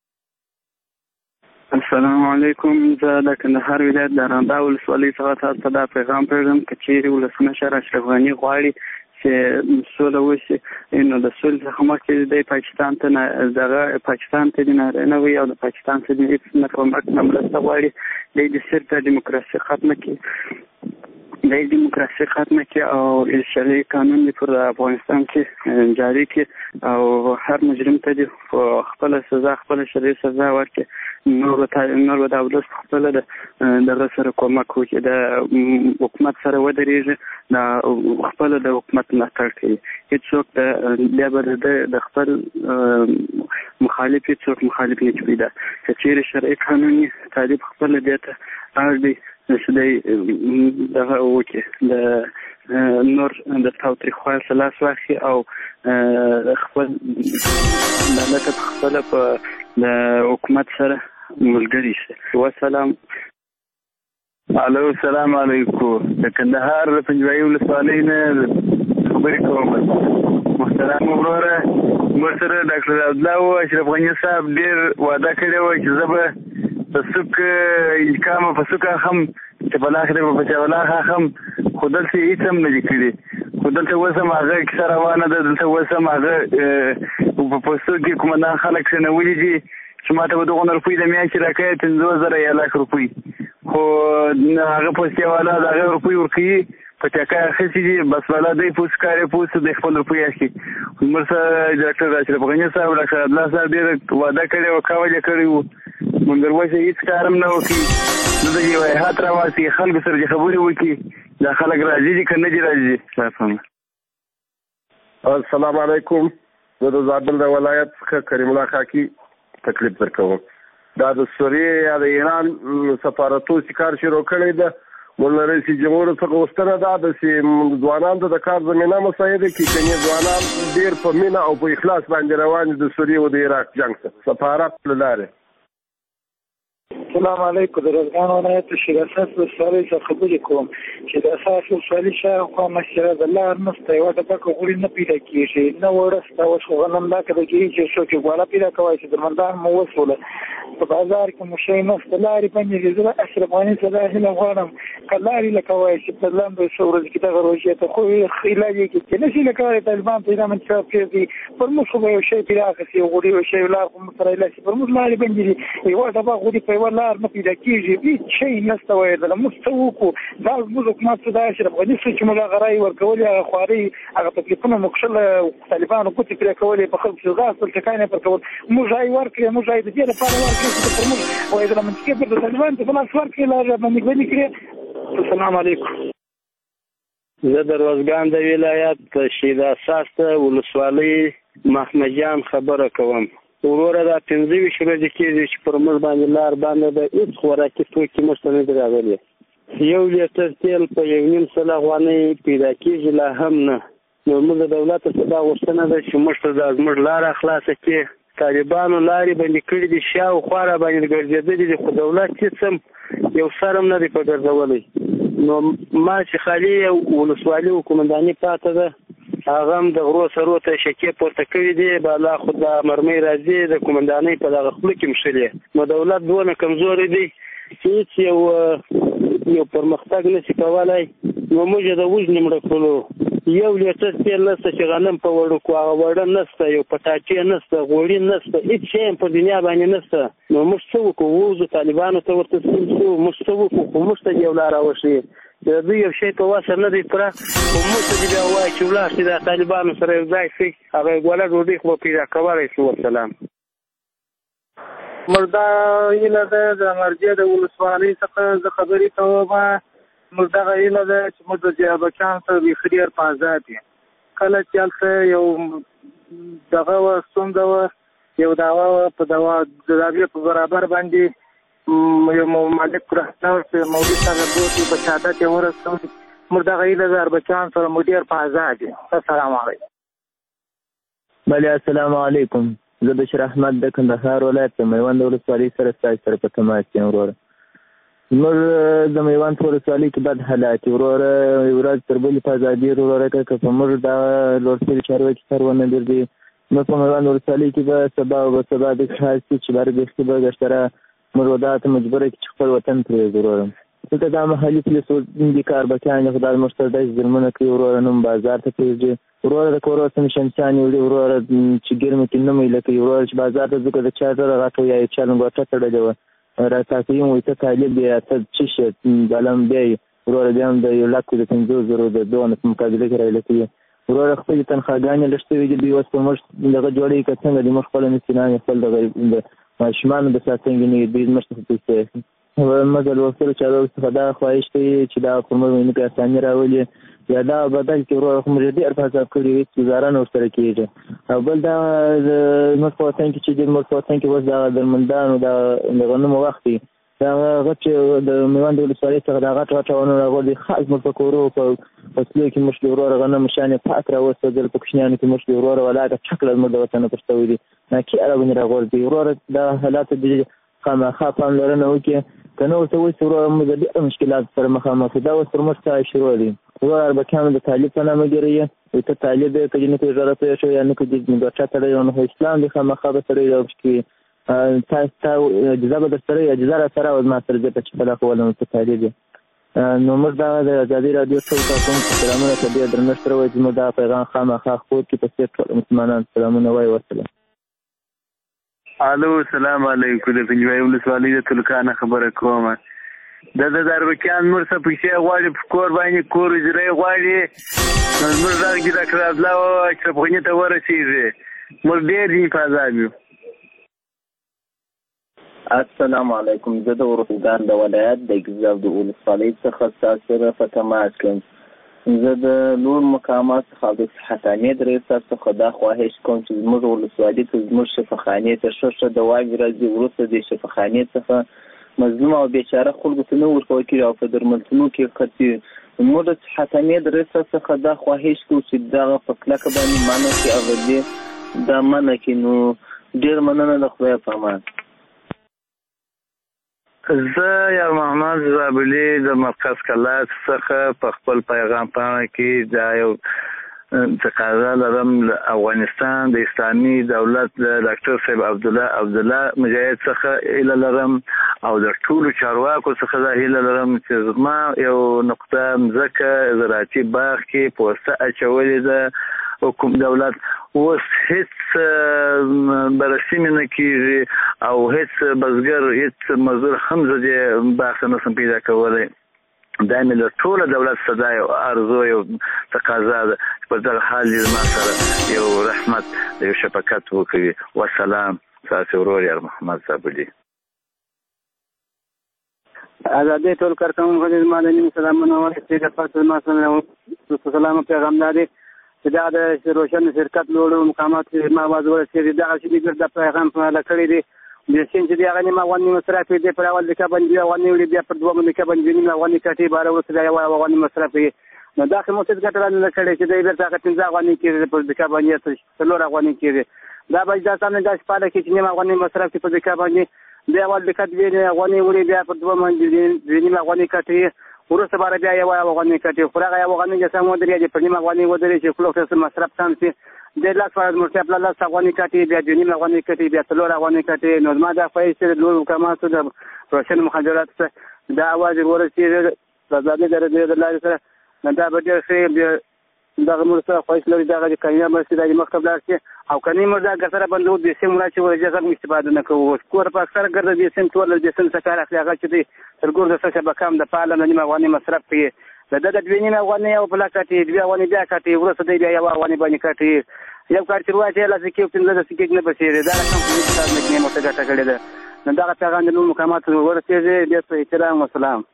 السلام علیکم. زه د کندهار ولایت د رندا ولسوالۍ څخه تاسو ته دا پیغام پرېږدم که چیرې ولسمشر اشرف غني غواړي چې سوله وشي، نو د سولې څخه مخکې دی پاکستان ته دغه پاکستان ته دې نارینه وي او د پاکستان څخه دې هېڅ نه په مرسته غواړي، دی د صرف د ډیموکراسي ختمه کړي. ژوندۍ دیموکراسي ختمه کړي او شرعي قانون دې پر افغانستان کې جاري کړي او هر مجرم ته دې خپله سزا خپله شرعي سزا ورکړي. نور به دا ولس خپله د دغه سره کومک وکړي، د حکومت سره ودرېږي، د خپله د حکومت ملاتړ کوي. هېڅوک د بیا به د خپل مخالف هېڅوک مخالف نه پیدا. که چېرې شرعي قانون یې طالب خپله دې ته اړ دی چې دی دغه وکړي، د نور د تاوتریخوالي څخه لاس واخلي او خپل مملکت خپله په د حکومت سره ملګري شي. وسلام. الو السلام علیکم. د کندهار د پنجوایي ولسوالۍ نه خبرې کوم. محترم وروره، موږ سره ډاکټر عبدالله او اشرف غني صاحب ډېر وعده کړې وه چې زه به په سوک انتقام په سوک اخم چې په لاخره به په چاولاخ اخم، خو دلته یې هېڅ هم نه دي کړي. خو دلته اوس هم هغه کیسه روانه ده. دلته اوس هم هغه په پوستو کې کومندان خلک کښېنولي دي چې ما ته به دغونه روپۍ د میاشتې راکوي پنځوس زره یا لاک روپۍ، خو هغه پوستې والا د هغه روپۍ ورکوي په ټکه اخیستې دي. بس والا دی پوست کار یې پوست د خپل روپۍ اخلي. موږ سره ډاکټر اشرف غني صاحب ډاکټر عبدالله صاحب ډېره وعده کړې وه، کول یې کړی وو، مګر اوس هېڅ کار هم نه وکړي. دلته یو هیات راواستي خلکو سره چې خبرې وکړي، دا خلک راځي دي که نه دي راځي. السلام علیکم. زه د زابل د ولایت څخه کریم الله خاکي تکلیف درکوم. دا د سوریې یا د ایران سفارتو چې کار شروع کړی ده، مولا رئیس جمهور څخه غوښتنه ده د چې ځوانانو ته د کار زمینه مساعده کړي، کنې ځوانان ډېر په مینه او په اخلاص باندې روان دي د سوریې او د عراق جنګ ته سفارت له لارې. السلام علیکم. د روزګان ولایت شیر اساس ولسوالۍ څخه خبرې کوم چې د اساس ولسوالۍ شاوخوا مسجد د لار نشته، یوه ډبکه غوړي نه پیدا کېږي، نه اوړه شته. اوس خو غنم دا که د کېږي چې څوک یې ګواله پیدا کوی چې درمندان مو وسوله په بازار کې مو شی نشته. لارې باندې زه د اشرف غني څخه دا هیله غواړم که لارې لکه وایي چې په لنډو څو ورځو کې دغه روژې ته خو علاج یې کړي چې نه شي لکه وایي طالبان پیدا منتخب کړي، پر موږ خو به یو شی پیدا اخیستي، غوړي یو شی لار خو موږ سره علاج شي. پر موږ لارې باندې دي یوه ډبه غوړي په یوه لار نه پیدا کېږي، هېڅ شی نشته ویدله. موږ څه وکړو؟ دا زموږ حکومت څه دا اشرف غني څه چې موږ هغه رایې ورکولې، هغه خوارۍ، هغه تکلیفونه مو کښل، طالبانو ګوتې پرې کولې، په خلکو ځغاستل، ټکان یې پر کول. موږ رایې ورکړې، موږ رایې د دې لپاره ورکړې چې پر موږ ویدله منطقې پر د طالبانو ته په لاس ورکړې، لار باندې بندي کړې. السلام علیکم. زه د روزګان د ولایت شیر اساس ولسوالۍ محمد جان خبره کوم. وروره دا پنځه ویشت ورځې کېږي چې پر موږ باندې لار بنده ده، هېڅ خوراکي توکي موږ ته نه دي راغلي. یو لیټر تیل په یو نیم سل افغانۍ پیدا کېږي، لا هم نه. نو موږ د دولت څخه دا غوښتنه ده چې موږ ته دا زموږ لاره خلاصه کړي. طالبانو لارې بندې کړي دي، شاوخوا را باندې ګرځېدلي دي، خو دولت هېڅ هم یو سر هم نه دی په ګرځولی. نو ما چې خالي ولسوالي و قومنداني پاته ده، هغه هم د غرو سرو ته شکې پورته کړي دي، بالا خو د مرمۍ راځي د قومندانۍ په دغه خوله کې مښلي. نو دولت دونه کمزوری دی چې هېڅ یو یو پرمختګ نشي کولی. نو موږ یې د وژنې مړه کړلو. یو لیټر تیل نشته چې غنم په وړوکو هغه وړه نشته، یو پټاټې نشته، غوړي نشته، هېڅ شی هم په دنیا باندې نشته. نو موږ څه وکړو؟ ووځو طالبانو ته ورته تسلیم شو، موږ څه وکړو؟ خو موږ ته دې یو لاره وښیي. د دوی یو شی په وسه نه دی پوره، خو موږ ته دې بیا ووایي چې ولاړ شي د طالبانو سره یو ځای شي، هغه یې ګوله ډوډۍ خو به پیدا کولی شو. والسلام. مردا هیله ده د مرجع د ولسوالۍ څخه زه خبرې کوم. موږ دغه هیله ده چې موږ د جیابچیانو ته بیخي ډېر په آزاد یو. کله چې هلته یو دغه وه ستونزه وه، یو دعوه وه په دوا د دعوې په برابر باندې یو مالک رهنه چې مولوي صاحب پروت وي، په شهادت یې ورسوي. موږ دغه هیله ده اربچیانو سره موږ ډېر په آزاد یو. السلام علیکم. بله السلام علیکم. زه بشیر احمد د کندهار ولایت د میوند ولسوالۍ سره ستاسو سره په تماس یم. وروره زموږ د میوند په ولسوالۍ کې بد حالات دي وروره، یو ورځ تر بلې په ازادي وروره که که په موږ دا لوړ شوي چارواکي سر ونه ګرځي، موږ په میوند ولسوالۍ کې به سبا او به سبا داسې حال شي چې بار ګښتي به ګشتره موږ به دا ته مجبوره کړي چې خپل وطن پرېږدو. وروره دلته دا محلي پولیس دي کاربکیان دي، خو دا زموږ سره داسې ظلمونه کوي. وروره نوم بازار ته پرېږدي، وروره د کور وسم شمشانې وړي، وروره چې ګرمې کې نه میله کوي، وروره چې بازار ته ځو که د چا زره غټه یا یې چا لنګوټه تړلې وه را تاسې یم وایي ته طالب یې ته څه شی بلم بیا یې وروره بیا هم د یو لک د پنځوس زرو د دونه په مقابله کې رایله کوي وروره خپلې تنخواګانې لږ شوي دي دوی اوس په موږ دغه جوړوي که څنګه دي موږ خپله مسکینان خپل د ماشومانو د ساتنې نه دوی زموږ څخه پیسې اخلي موږ د لوستلو چارواکو څخه دا خواهش کوي چې دا پر موږ باندې کې اساني راولي یا دا بدل کې وروره خو موږ ډېر په حساب کړي وي چې ګزاره نه ورسره کېږي او بل دا زموږ په وطن کې چې ډېر زموږ په وطن کې اوس دغه درمندانو د غنمو وخت دی دا هغه چې د میوند ولسوالۍ څخه دا غټ غټ ونه راغلي خاص موږ په کورو په فصلو کې موږ د وروره غنم شانې پاک راوستل په کوچنیانو کې موږ د وروره ولاکه چکله زموږ د وطن پښتوي دي ناکي راغونې راغورځي وروره دا حالات د خامخا پاملرنه وکړي که نه ورته اوس وروره موږ د ډېرو مشکلاتو سره مخامخ دا اوس پر موږ څه شروع دي وروره اربکیانو د طالب په نامه ګیري ته طالب یې که دې نه کوي ژړه پرې شوی یا نه کوي دې ګټه تړی نو اسلام دې خامخا به سره یو کوي تاسو اجازه به در سره اجازه را سره او ما سره دې په خپل خپل متطالب نو موږ دا د ازادي رادیو څخه کوم سلامونه ته ډېر درنښت سره وایو چې دا پیغام خامخا خپور کې په ټول مسلمانانو سلامونه وایي ورسره الو السلام علیکم د پنځوي ولسوالۍ د تلکانه خبره کوم د د اربکیان مر څه پیسې غواړي په کور باندې کور اجرای غواړي نو موږ راځي د کړهلا او چې په نیته ورسیږي موږ ډېر دي فازابیو السلام علیکم زه د اروپان د ولایت د ګزاب د ولسوالۍ څخه تاسو سره په تماس کوم زه د نور مقامات څخه د صحتانیت ریاست څخه دا خواهش کوم چې زموږ ولسوالۍ ته زموږ شفاخانې ته ښه ښه دواګې راځي وروسته د شفاخانې څخه مظلوم او بیچاره خلکو ته نه ورکول کېږي او په درملتونو کې خرڅي موږ د صحتانیت ریاست څخه دا خواهش کوو چې دغه په کلکه باندې منع کړي او دې دا منع کړي نو ډېر مننه د خدای په امان زه یا محمد زابلی د مرکز کلات څخه په خپل پیغام پاڼه کې دا یو تقاضا لرم افغانستان د اسلامي دولت د ډاکټر صاحب عبد الله عبد الله مجاهد څخه اله لرم او د ټولو چارواکو څخه دا اله لرم چې زما یو نقطه مځکه زراعتي باغ کې پوسته اچولې ده حکومت دولت اوس هیڅ بررسي مې نه کېږي او هیڅ بزګر هیڅ مزدور هم زه دې باغ ته نشم پیدا کولی دا مې له ټوله دولت څخه دا یو ارزو یو تقاضا ده چې په دغه حال دې زما سره یو رحمت یو شفقت وکړي وسلام ستاسو ورور یار محمد زابلي ازادي ټول کارکوونکو ته زما د نیم سلامونه وایم چې د پاتې ما سره سلام پیغام لري چې دا د روشن شرکت لوړو مقامات کې ما आवाज ورسېږي دا چې د پیغام په اړه کړی دی د سین چې دی هغه نیمه غونې مصرف دی پر اول د کبن دی غونې وړي بیا پر دوه باندې کبن دی نیمه غونې کټي بار ورته دی غونې مصرف دی نو دا کوم څه ګټل نه کړي چې دی ورته هغه پنځه غونې کې پر د کبن یې څه لور غونې کې دا به دا څنګه د سپاله کې چې نیمه غونې مصرف پر د کبن دی اول د کټ دی غونې وړي بیا پر دوه باندې نیمه غونې کټي ورسته بار بیا یو غونې کټي خو هغه یو غونې چې سم ودرې دی په نیمه غونې ودرې چې کلوکس مصرف تام سي د لاس فرض مرتب لاس غونې کټي بیا د نیمه غونې کټي بیا څلور غونې کټي نو ما دا فایسه د لوړ کماسو د روشن مخابرات دا आवाज ورسېږي د ځانګړي درجه د لارې سره دا به ډېر ښه دغه مرسته خوښ لري دغه د کامیاب مرسته د مکتب لارې او کني مردا ګسره بندو د سیم راچې ورجه هم استفاده نه کوو کور په اکثر ګرځي د سیم ټول د سیم څخه اخلي هغه چې د ترګور د څه به کم د پاله نیمه غونې مصرف کوي د د دوینې غونې او بل کټي دوی غونې بیا کټي ورسته دی بیا یو غونې باندې کټي یو کار چې وایي لا سکه په دې سکه نه بسیره دا کوم څه نه کې مو ته ګټه کړې ده نو دا پیغام د نور مقامات ورسېږي د احترام او سلام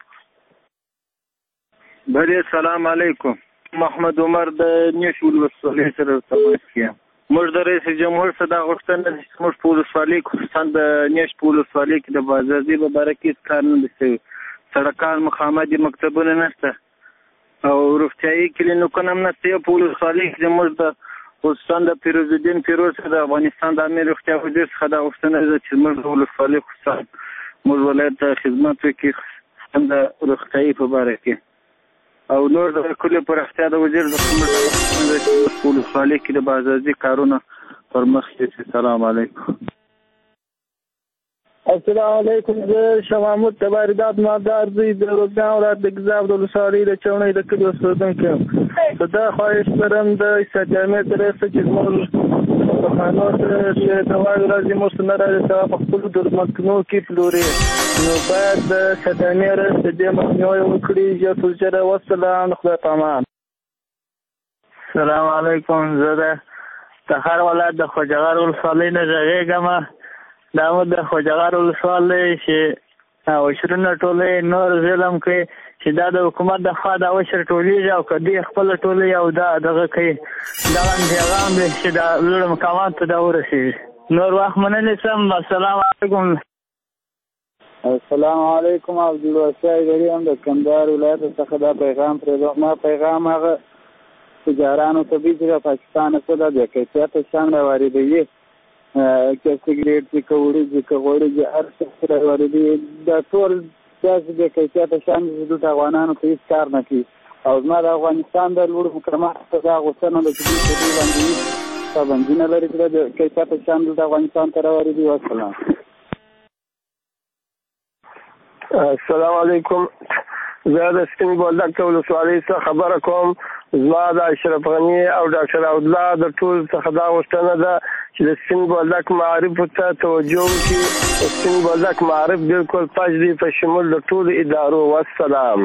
بله السلام علیکم محمد عمر د نیشول ولسوالۍ سره تماس کیم موږ د رئیس جمهور صدا غوښتنه چې موږ په ولسوالۍ خصوصا د نیش په ولسوالۍ کې د بازارځي په باره کې کار نه دی سړکان مخامخ مکتبونه نشته او روغتیایي کلینیکونه هم نشته په ولسوالۍ کې موږ د خصوصا د فیروز الدین فیروز د افغانستان د امیر روغتیا وزیر څخه دا غوښتنه ده چې موږ د ولسوالۍ خصوصا موږ ولایت ته خدمت وکړي د روغتیایي په باره کې او نور د کلي پراختیا د وزیر د ولسوالۍ کې د بازارځي کارونه پر مخ یې سلام علیکم السلام علیکم زه شاه محمود تباردات مادار زوی د روزګان ولایت د ګزاب د ولسوالۍ د چونې د کلي اوسېدونکی یم زه دا خواهش لرم د عیسی جامع تر څه چې زموږ پخوانو ته چې دوا راځي موږ نه راځي په خپلو درملتونو کې پلوري نو باید د سدانې رس د دې مخنیوی وکړي. ژر تر ژره والسلام، خدای پامان. السلام علیکم. زه د تخار ولایت د خوجغار ولسوالۍ نه غږیږم. دا مو د خوجغار ولسوالۍ چې وشرونه ټولې نور ظلم کوي چې دا د حکومت د خوا دا وشر ټولېږي او که دوی خپله ټولوي او دا دغه کوي. دغه پیغام دی چې دا لوړو مقاماتو ته دا ورسېږي. نور وخت منلی سم. السلام علیکم. السلام علیکم. عبدالواسع ایدري هم د کندهار ولایت څخه دا پیغام پرېږدم. ما پیغام هغه تجارانو ته دی چې د پاکستان څخه د بې کیفیته شیان راواردوي، که سګرېټ دي، که وړي دي، که غوړي دي، هر څه راواردوي. دا ټول داسې بې کیفیته شیان دي چې دلته افغانانو ته هېڅ کار نه کوي. او زما د افغانستان د لوړو مقاماتو ته دا غوسه نه ده چې دوی په دې باندې هېڅ پابندي نه لري چې د بې کیفیته شیان دلته افغانستان ته راواردوي. والسلام. السلام علیکم. زه د سپین بولدک ولسوالۍ څخه خبره کوم. زما د اشرف غني او ډاکټر عبدالله د ټول څخه دا غوښتنه ده چې د سپین بولدک معارفو ته توجه وکړي. سپین بولدک معارف بالکل پاش دي په شمول د ټولو ادارو. والسلام.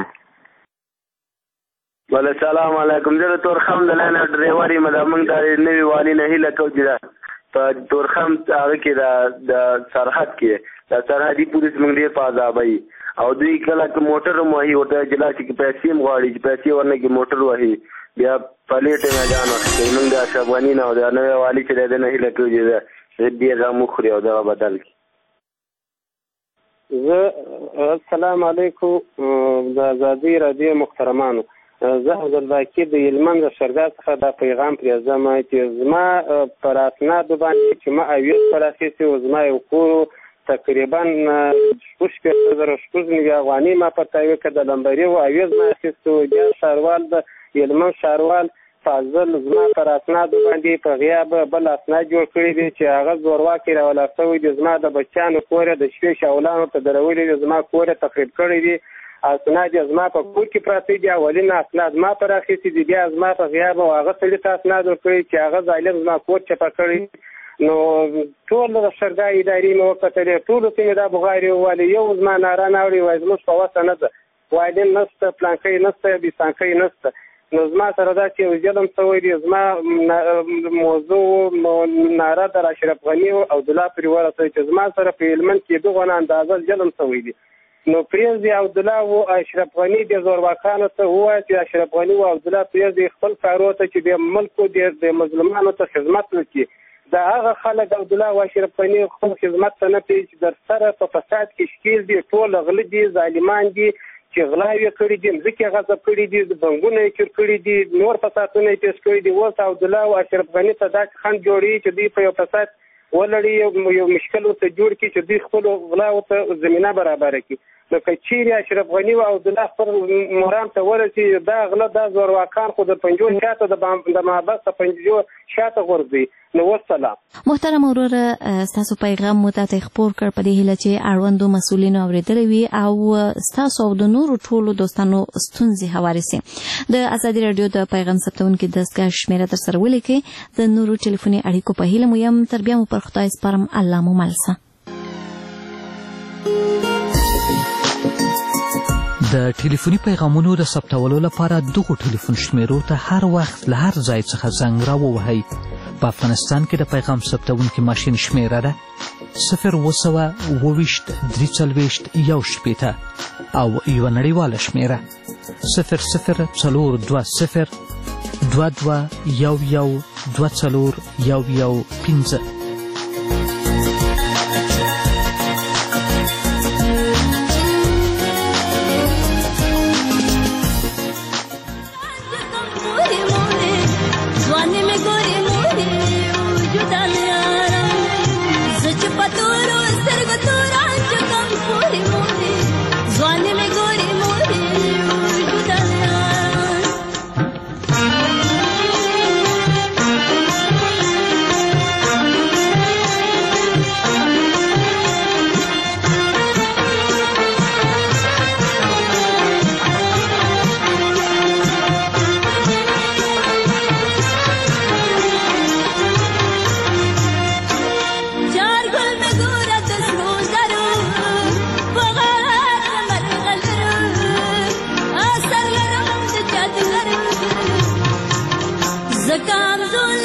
بله سلام علیکم. زه د تورخم د لاینه ډریور یم. د موږ د نوي والي نه هیله کوو چې د په تورخم هغه کې د سرحد کې د سرحدي پولیس موږ ډېر په عذابوي او دوی کله که موټر هم وهي ورته جلا چې پیسې هم غواړي چې پیسې ورنه کې موټر وهي بیا پلیټ یې نه جان واخلي. موږ د اشرف غني نه او د نوی والي چې دی د نه هیله کوو چې د دې غم وخوري او دغه بدل کړي. زه السلام علیکم. د ازادۍ راډیو محترمانو، زه عبدالباقي د هلمند د شرګا څخه دا پیغام پرېږدم چې زما پر اسنادو باندې چې ما اویس پر اخیستي و، زما یو کور تقریبا شپږ شپېته زره شپږ نوي افغانۍ ما په تایوه کې د لمبري و اویز ما اخیستی و. بیا ښاروال د هلمند ښاروال فاضل زما پر اسنادو باندې په غیاب بل اسناد جوړ کړي دي چې هغه زورواکي راولاړ شوی دي. زما د بچیانو کور یې د شپې شاولانو ته درولي دي. زما کور یې تخریب کړی دي. اسناد یې زما په کور کې پراته دي. اولین اسناد ما پر اخیستي دي. بیا زما په غیاب او هغه سړي ته اسناد ورکړي چې هغه ظالم زما کور چپه کړی. نو ټول د شرګا ادارې مې وکتلې، ټولو ته مې دا بغارې وویلې. یو زما ناره نه اوري، وایي زموږ په وسه نه ده، وایډن نشته، پلانکۍ نشته، بیسانکۍ نشته. نو زما سره دا چې یو ظلم شوی دی. زما موضوع ناره در اشرف غني او عبدالله پرې ورسوي چې زما سره په هلمند کې دغونه اندازه ظلم شوی دی. نو پرېږدي عبدالله او اشرف غني د زورواکانو ته ووایي چې اشرف غني او عبدالله پرېږدي خپل کارو ته چې د ملکو د مظلومانو ته خدمت وکړي. دا هغه خلک عبدالله او اشرف غني خپل خدمت ته نه کوي چې در سره په فساد کې ښکېل دي. ټول غله دي، ظالمان دي چې غلاوې کړي دي، مځکې غصب کړي دي، بنګونه یې چور کړي دي، نور فسادونه یې پیش کړي دي. اوس عبدالله او اشرف غني ته داسې خنډ جوړوي چې دوی په یو فساد ولړي، یو مشکل ورته جوړ کړي چې دوی خپلو غلاو ته زمینه برابره کړي. نو که چیرې اشرف غني او عبدالله خپل مرام ته ورسي، دا غله دا زورواکان خو د پنجو شاته د محبس د پنجو شاته غورځي. نو والسلام. محترم وروره، ستاسو پیغام مو ته خپور کړ په دې هیله چې اړوندو مسؤلینو اورېدلی وي او ستاسو او د نورو ټولو دوستانو ستونزې هوارې سي. د ازادي راډیو د پیغام ثبتونکي دستګاه شمیره در سره ولیکئ. د نورو ټلیفوني اړیکو په هیله مو یم. تر بیا مو پر خدای سپارم. الله مو مل شه. د ټلیفوني پیغامونو د ثبتولو لپاره دغو ټلیفون شمیرو ته هر وخت له هر ځای څخه زنګ راووهئ. په افغانستان کې د پیغام ثبتونکي ماشین شمیره ده صفر اوه سوه اوه ویشت درې څلوېښت یو شپېته او یوه نړیواله شمیره صفر صفر څلور دوه صفر دوه دوه یو یو دوه څلور یو یو پنځه. زکام زول